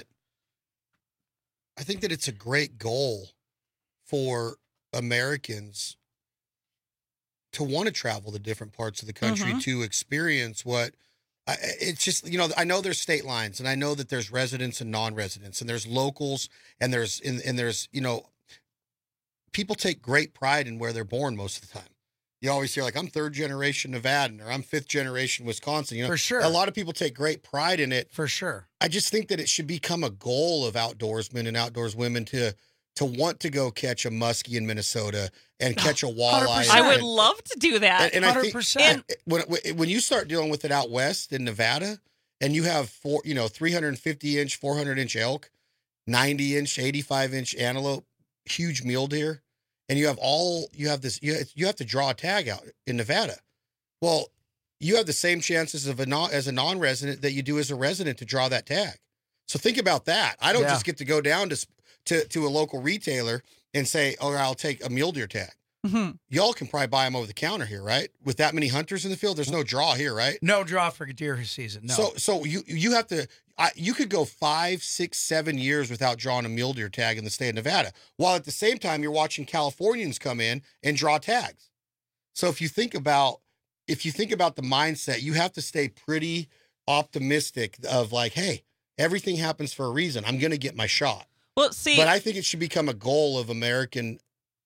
I think that it's a great goal for Americans to want to travel to different parts of the country Mm-hmm. to experience what. I, it's just, you know, I know there's state lines, and I know that there's residents and non-residents, and there's locals, and there's and, and there's you know, people take great pride in where they're born most of the time. You always hear like, I'm third generation Nevadan, or I'm fifth generation Wisconsin. You know, For sure. A lot of people take great pride in it. For sure. I just think that it should become a goal of outdoorsmen and outdoors women to to want to go catch a muskie in Minnesota and catch a walleye. I would and- love to do that. and, and I one hundred think percent. when when you start dealing with it out west in Nevada, and you have four, you know, three hundred fifty inch, four hundred inch elk, ninety inch, eighty-five inch antelope, huge mule deer, and you have all you have this, you you have to draw a tag out in Nevada. Well, you have the same chances of a non, as a non-resident that you do as a resident to draw that tag. So think about that. I don't Yeah. just get to go down to to to a local retailer and say, "Oh, I'll take a mule deer tag." Mm-hmm. Y'all can probably buy them over the counter here, right? With that many hunters in the field, there's no draw here, right? No draw for deer season. No. So, so you you have to. I, you could go five, six, seven years without drawing a mule deer tag in the state of Nevada, while at the same time you're watching Californians come in and draw tags. So if you think about if you think about the mindset, you have to stay pretty optimistic of like, hey, everything happens for a reason. I'm going to get my shot. Well, see, But I think it should become a goal of American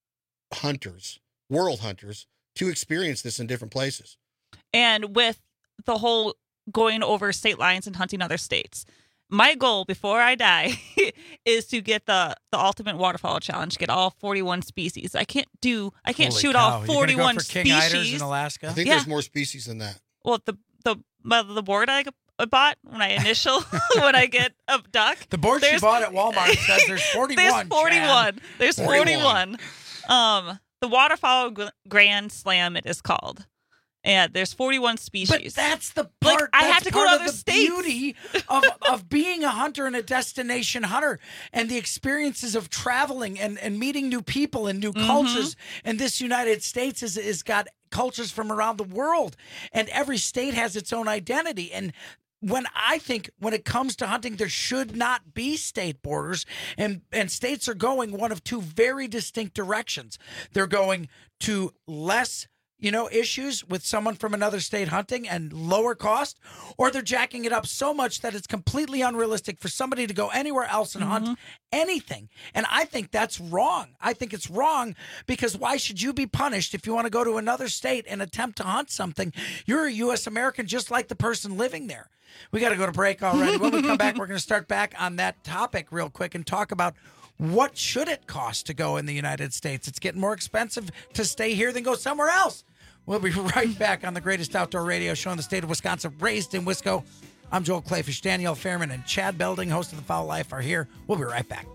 hunters, world hunters, to experience this in different places. and with the whole going over state lines and hunting other states, my goal before I die is to get the the ultimate waterfowl challenge, get all forty-one species. I can't do, I can't Holy shoot cow. all You're gonna go forty-one for king eiders species. in Alaska? I think Yeah. there's more species than that. Well, the the the board I bought when I initial when I get a duck. The board she there's- bought at Walmart says there's forty-one. There's forty-one. Chad. There's forty-one. Um, the waterfowl Gr- Grand Slam it is called, and there's forty-one species. But that's the Like, part. I that's have to go part to of other the states. beauty of of being a hunter and a destination hunter, and the experiences of traveling and, and meeting new people and new Mhm. cultures. And this United States is is got cultures from around the world, and every state has its own identity. And when I think when it comes to hunting, there should not be state borders, and and states are going one of two very distinct directions. They're going to less, you know, issues with someone from another state hunting and lower cost, or they're jacking it up so much that it's completely unrealistic for somebody to go anywhere else and hunt anything. And I think that's wrong. I think it's wrong because why should you be punished if you want to go to another state and attempt to hunt something? You're a U S American just like the person living there. We got to go to break already. When we come back, we're going to start back on that topic real quick and talk about what should it cost to go in the United States. It's getting more expensive to stay here than go somewhere else. We'll be right back on the greatest outdoor radio show in the state of Wisconsin, raised in Wisco. I'm Joel Clayfish, Danielle Fairman, and Chad Belding, host of The Foul Life, are here. We'll be right back.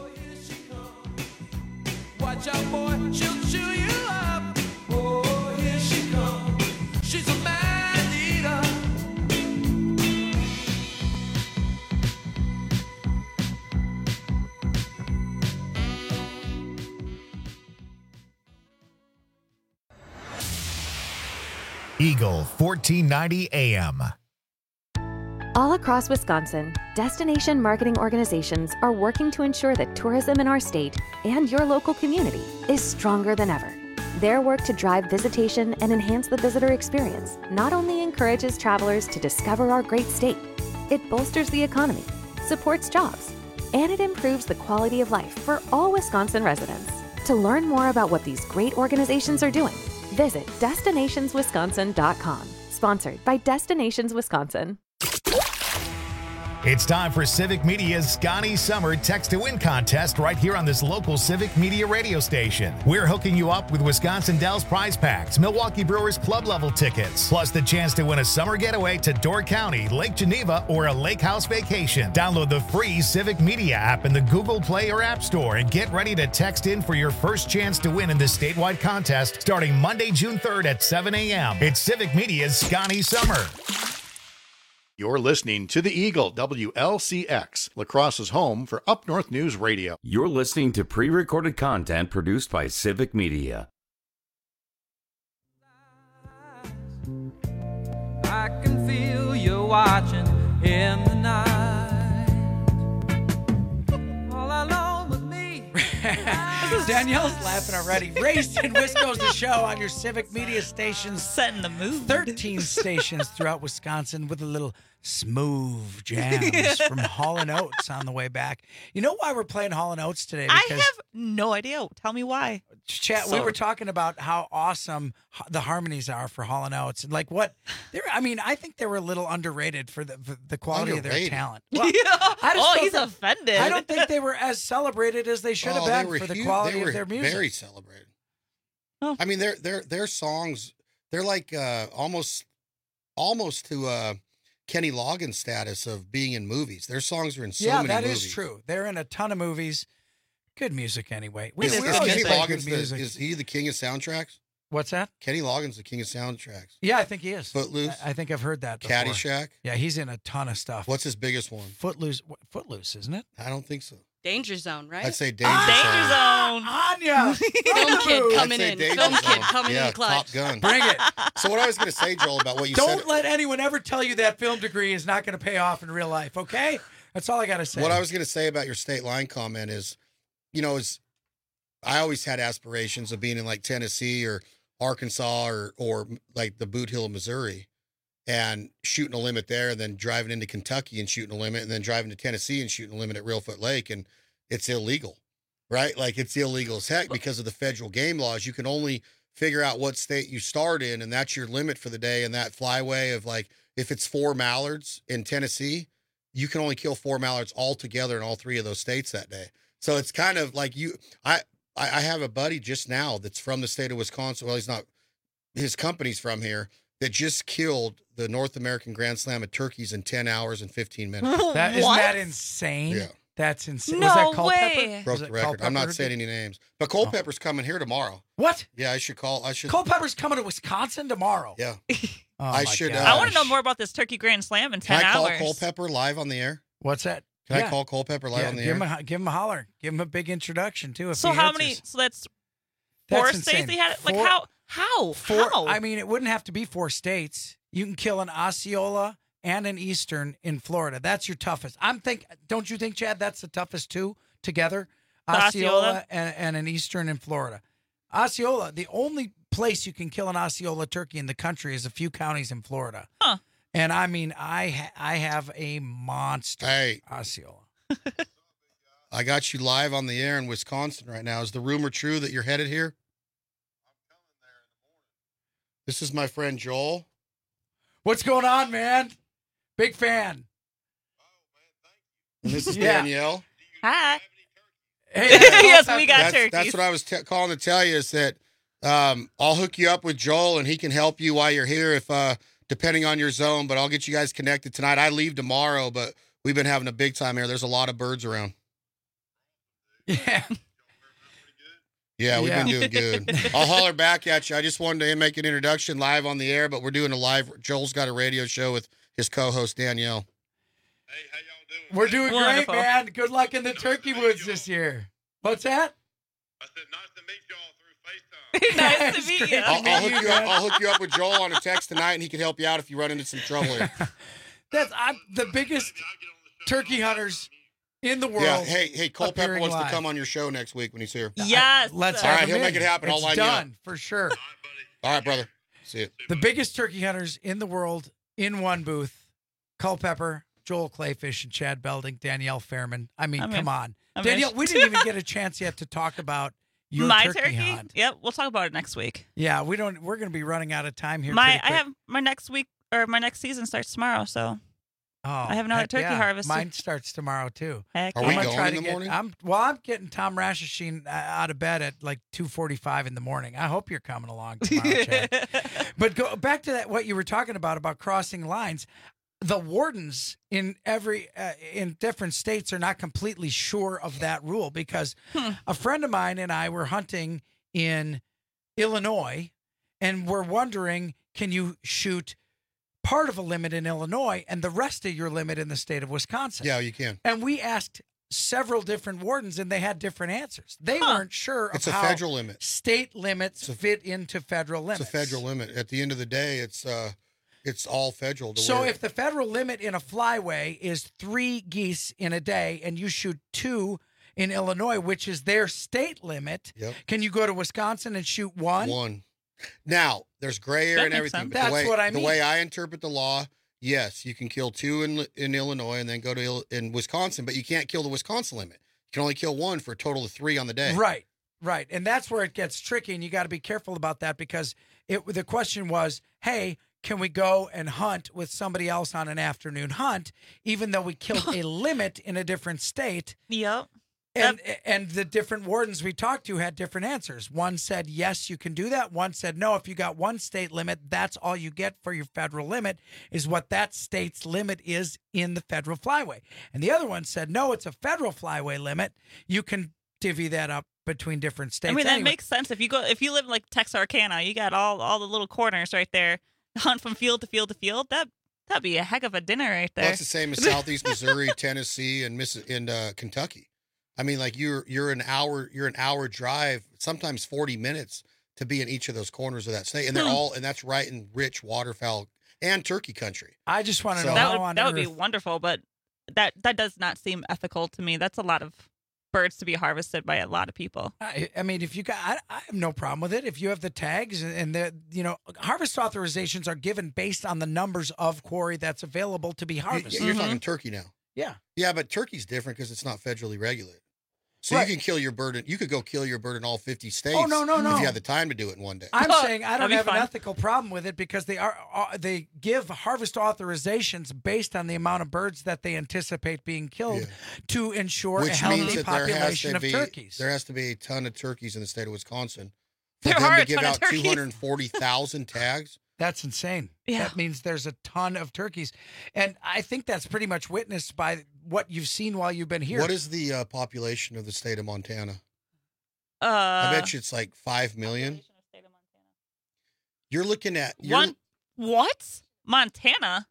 Watch out, boy, she'll chew you up. Oh, here she comes. She's a man eater. Eagle fourteen ninety A M. All across Wisconsin, destination marketing organizations are working to ensure that tourism in our state and your local community is stronger than ever. Their work to drive visitation and enhance the visitor experience not only encourages travelers to discover our great state, it bolsters the economy, supports jobs, and it improves the quality of life for all Wisconsin residents. To learn more about what these great organizations are doing, visit destinations wisconsin dot com. Sponsored by Destinations Wisconsin. It's time for Civic Media's Scotty Summer Text to Win contest right here on this local Civic Media radio station. We're hooking you up with Wisconsin Dells prize packs, Milwaukee Brewers club level tickets, plus the chance to win a summer getaway to Door County, Lake Geneva, or a lake house vacation. Download the free Civic Media app in the Google Play or App Store and get ready to text in for your first chance to win in this statewide contest starting Monday, June third at seven a.m. It's Civic Media's Scotty Summer. You're listening to the Eagle, W L C X, La Crosse's home for Up North News Radio. You're listening to pre-recorded content produced by Civic Media. I can feel you watching in the night. All alone with me. Danielle's laughing already. Raised in Wisco's the show on your Civic Media stations. Setting the mood. thirteen stations throughout Wisconsin with a little smooth jams from Hall and Oates on the way back. You know why we're playing Hall and Oates today? I have no idea. Tell me why. Chat, So- we were talking about how awesome h- the harmonies are for Hall and Oates, and like what they're. I mean, I think they were a little underrated for the for the quality of their Underrated? talent. Well, Yeah. I just Oh, don't he's think- offended. I don't think they were as celebrated as they should have Oh, they been were for the huge- quality they were of their music. Very celebrated. Oh. I mean, their their their songs, they're like uh, almost almost to uh, Kenny Loggins status of being in movies. Their songs are in so yeah, many that is movies. true. They're in a ton of movies. Good music, anyway. We, Is, we is always Kenny play Loggins good the, music. is he the king of soundtracks? What's that? Kenny Loggins the king of soundtracks. Yeah, I think he is. Footloose? I, I think I've heard that before. Caddyshack. Yeah, he's in a ton of stuff. What's his biggest one? Footloose? Footloose, isn't it? I don't think so. Danger Zone, right? I'd say Danger Ah, Zone. Anya! Film kid I'd coming say in. Danger Film kid Zone. coming yeah, in clutch. Top Gun. Bring it. So what I was going to say, Joel, about what you Don't said. let anyone ever tell you that film degree is not going to pay off in real life, okay? That's all I got to say. What I was going to say about your state line comment is, you know, is I always had aspirations of being in like Tennessee or Arkansas or or like the Boot Hill of Missouri and shooting a limit there and then driving into Kentucky and shooting a limit and then driving to Tennessee and shooting a limit at Reelfoot Lake. And it's illegal, right? Like it's illegal as heck because of the federal game laws. You can only figure out what state you start in, and that's your limit for the day. And that flyway of like, if it's four mallards in Tennessee, you can only kill four mallards altogether in all three of those states that day. So it's kind of like you, I, I have a buddy just now that's from the state of Wisconsin. Well, he's not, his company's from here, that just killed the North American Grand Slam of turkeys in ten hours and fifteen minutes. That, isn't What? that insane? Yeah. That's insane. No Was that Culpepper? way. Broke Was the it record. I'm not Culpepper? saying any names, but Culpepper's coming here tomorrow. What? Yeah, I should call. I should. Culpepper's coming to Wisconsin tomorrow. Yeah. Oh, I my should, gosh. uh, I want to know more about this Turkey Grand Slam in Can ten I call hours. Culpepper live on the air? What's that? Can Yeah. I call Culpepper live Yeah, on the give air? him, a, give him a holler. Give him a big introduction, too. If So he how answers. many? So that's That's four insane. states they had. Like Four- how? How? Four, how? I mean, it wouldn't have to be four states. You can kill an Osceola and an Eastern in Florida. That's your toughest. I'm think. Don't you think, Chad? That's the toughest two together. The Osceola, Osceola? And, and an Eastern in Florida. Osceola. The only place you can kill an Osceola turkey in the country is a few counties in Florida. Huh. And I mean, I ha- I have a monster Hey, Osceola. I got you live on the air in Wisconsin right now. Is the rumor true that you're headed here? This is my friend Joel. What's going on, man? Big fan. And this is Yeah. Danielle. Hi. Hey, Yes, we got that's, turkeys. That's what I was t- calling to tell you is that um, I'll hook you up with Joel and he can help you while you're here if uh, depending on your zone, but I'll get you guys connected tonight. I leave tomorrow, but we've been having a big time here. There's a lot of birds around. Yeah. Yeah, we've been Yeah. doing good. I'll holler back at you. I just wanted to make an introduction live on the air, but we're doing a live. Joel's got a radio show with his co-host Danielle. We're doing Wonderful. great, man. Good luck in the turkey woods this year. What's that? Nice to meet you. I'll, I'll hook you up. man. I'll hook you up with Joel on a text tonight, and he can help you out if you run into some trouble here. That's I'm the biggest turkey hunters in the world. Yeah. Hey, hey, Culpepper appearing wants live. to come on your show next week when he's here. Yes. Let's All have right, him he'll in. make it happen. I'll It's line you up. done for sure. All right, brother. See you. The biggest turkey hunters in the world in one booth: Culpepper, Joel Clayfish, and Chad Belding, Danielle Fairman. I mean, I'm come in. on, I'm Danielle. in. We didn't even get a chance yet to talk about your My turkey, turkey. hunt. Yep. We'll talk about it next week. Yeah, we don't. We're going to be running out of time here. My pretty I quick. have my next week or my next season starts tomorrow. So Oh, I have another heck turkey yeah. harvest. Mine starts tomorrow too. heck Are yeah. we I'm gonna going try in to the get, morning? I'm well. I'm getting Tom Rashashin uh, out of bed at like two forty-five in the morning. I hope you're coming along tomorrow, Chad. But go back to that. What you were talking about about crossing lines. The wardens in every uh, in different states are not completely sure of that rule because Hmm. a friend of mine and I were hunting in Illinois, and we're wondering, can you shoot part of a limit in Illinois and the rest of your limit in the state of Wisconsin? Yeah, you can. And we asked several different wardens, and they had different answers. They Huh. weren't sure of It's a how federal limit. state limits It's a- fit into federal limits. It's a federal limit. At the end of the day, it's uh, it's all federal. To So where- if the federal limit in a flyway is three geese in a day, and you shoot two in Illinois, which is their state limit. Yep. Can you go to Wisconsin and shoot one? One. Now, there's gray area That and makes everything. sense. But That's the way, what I The mean. way I interpret the law, yes, you can kill two in in Illinois and then go to Il- in Wisconsin, but you can't kill the Wisconsin limit. You can only kill one for a total of three on the day. Right, right. And that's where it gets tricky, and you got to be careful about that because it. the question was, hey, can we go and hunt with somebody else on an afternoon hunt, even though we killed a limit in a different state? Yep. And and the different wardens we talked to had different answers. One said, yes, you can do that. One said, no, if you got one state limit, that's all you get for your federal limit is what that state's limit is in the federal flyway. And the other one said, no, it's a federal flyway limit. You can divvy that up between different states. I mean, that Anyway, makes sense. If you go, if you live in like Texarkana, you got all all the little corners right there. Hunt from field to field to field. That that'd be a heck of a dinner right there. Well, it's the same as Southeast Missouri, Tennessee, and Miss and uh, Kentucky. I mean, like you're you're an hour you're an hour drive, sometimes forty minutes to be in each of those corners of that state, and they're Hmm. all and that's right in rich waterfowl and turkey country. I just want to So- know that how would on that would be earth- wonderful, but that that does not seem ethical to me. That's a lot of birds to be harvested by a lot of people. I, I mean, if you got, I, I have no problem with it. If you have the tags and, and the, you know, harvest authorizations are given based on the numbers of quarry that's available to be You- harvested. You're talking turkey now. Yeah. Yeah, but turkey's different because it's not federally regulated. So Right. you can kill your bird. In, you could go kill your bird in all fifty states. Oh, no, no, no. If you had the time to do it in one day. I'm saying I don't That'd be have an fun. ethical problem with it because they are uh, they give harvest authorizations based on the amount of birds that they anticipate being killed to ensure a Which healthy means that there has population to of be turkeys. there has to be a ton of turkeys in the state of Wisconsin for There them are to a give ton of out turkeys. two hundred forty thousand tags. That's insane. Yeah. That means there's a ton of turkeys. And I think that's pretty much witnessed by what you've seen while you've been here. What is the uh, population of the state of Montana? Uh, I bet you it's like five million. You're looking at you're, one. What? Montana?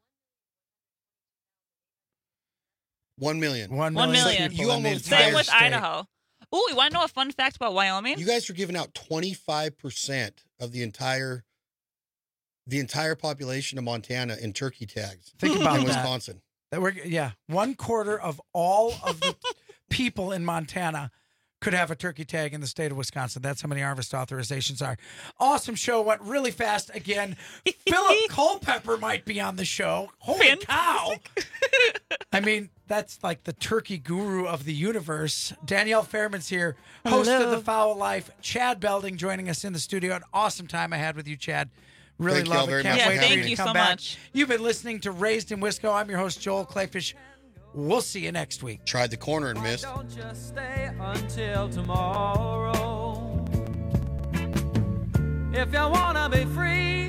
one million. One One million. You almost Same entire with state. Idaho. Ooh, you want to know a fun fact about Wyoming? You guys are giving out twenty-five percent of the entire the entire population of Montana in turkey tags. Think about in that. Wisconsin. That we're, yeah, one quarter of all of the people in Montana could have a turkey tag in the state of Wisconsin. That's how many harvest authorizations are. Awesome show. Went really fast again. Philip Culpepper might be on the show. Holy cow. I mean, that's like the turkey guru of the universe. Danielle Fairman's here, host Hello. of The Foul Life. Chad Belding joining us in the studio. An awesome time I had with you, Chad. Really Thank you all love it. very Can't much for wait for having you me. to you come so back. much. You've been listening to Raised in Wisco. I'm your host, Joel Clayfish. We'll see you next week. Tried the corner and missed. Don't just stay until tomorrow. If you wanna be free.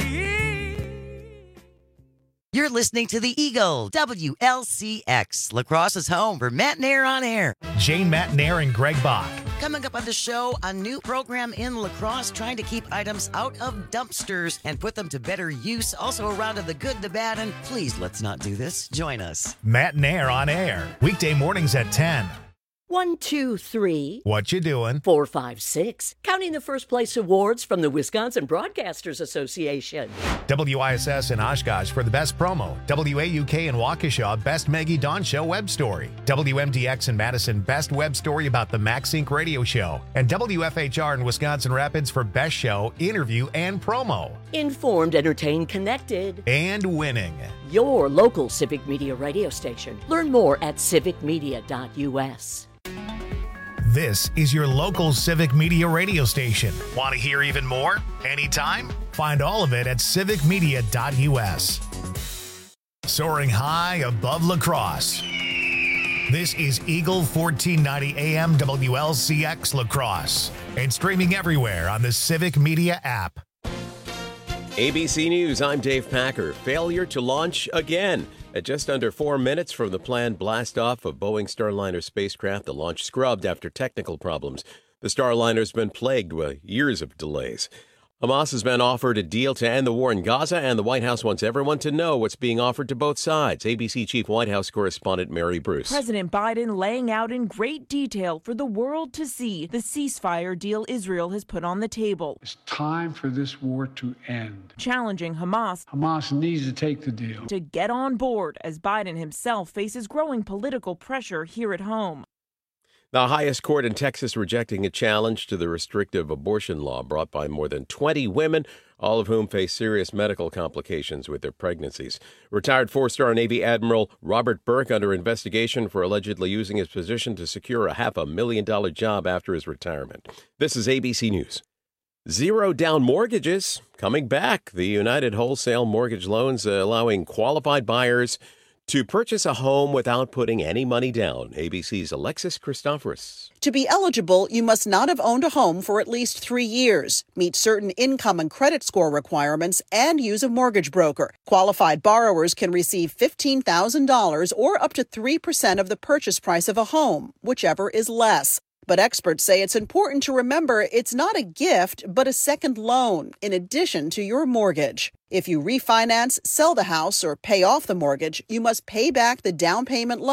You're listening to The Eagle, W L C X, Lacrosse's home for Matt Nair on air. Jane Matnair and Greg Bach. Coming up on the show, a new program in lacrosse trying to keep items out of dumpsters and put them to better use. Also a round of the good, the bad, and please let's not do this. Join us. Matt Nair on air. Weekday mornings at ten. One, two, three. What you doing? Four, five, six. Counting the first place awards from the Wisconsin Broadcasters Association. W I S S in Oshkosh for the best promo. W A U K in Waukesha, best Maggie Dawn Show web story. W M D X in Madison, best web story about the Max Inc radio show. And W F H R in Wisconsin Rapids for best show, interview, and promo. Informed, entertained, connected. And winning. Your local Civic Media radio station. Learn more at civic media dot U S. This is your local Civic Media radio station. Want to hear even more? Anytime? Find all of it at civic media dot U S. Soaring high above lacrosse. This is Eagle fourteen ninety A M W L C X Lacrosse and streaming everywhere on the Civic Media app. A B C News, I'm Dave Packer. Failure to launch again. At just under four minutes from the planned blast-off of Boeing Starliner spacecraft, the launch scrubbed after technical problems. The Starliner's been plagued with years of delays. Hamas has been offered a deal to end the war in Gaza, and the White House wants everyone to know what's being offered to both sides. A B C Chief White House Correspondent Mary Bruce. President Biden laying out in great detail for the world to see the ceasefire deal Israel has put on the table. It's time for this war to end. Challenging Hamas. Hamas needs to take the deal. To get on board as Biden himself faces growing political pressure here at home. The highest court in Texas rejecting a challenge to the restrictive abortion law brought by more than twenty women, all of whom face serious medical complications with their pregnancies. Retired four-star Navy Admiral Robert Burke under investigation for allegedly using his position to secure a half a million dollar job after his retirement. This is A B C News. Zero down mortgages coming back. The United Wholesale Mortgage Loans uh, allowing qualified buyers to purchase a home without putting any money down. A B C's Alexis Christoforous. To be eligible, you must not have owned a home for at least three years, meet certain income and credit score requirements, and use a mortgage broker. Qualified borrowers can receive fifteen thousand dollars or up to three percent of the purchase price of a home, whichever is less. But experts say it's important to remember it's not a gift, but a second loan in addition to your mortgage. If you refinance, sell the house, or pay off the mortgage, you must pay back the down payment loan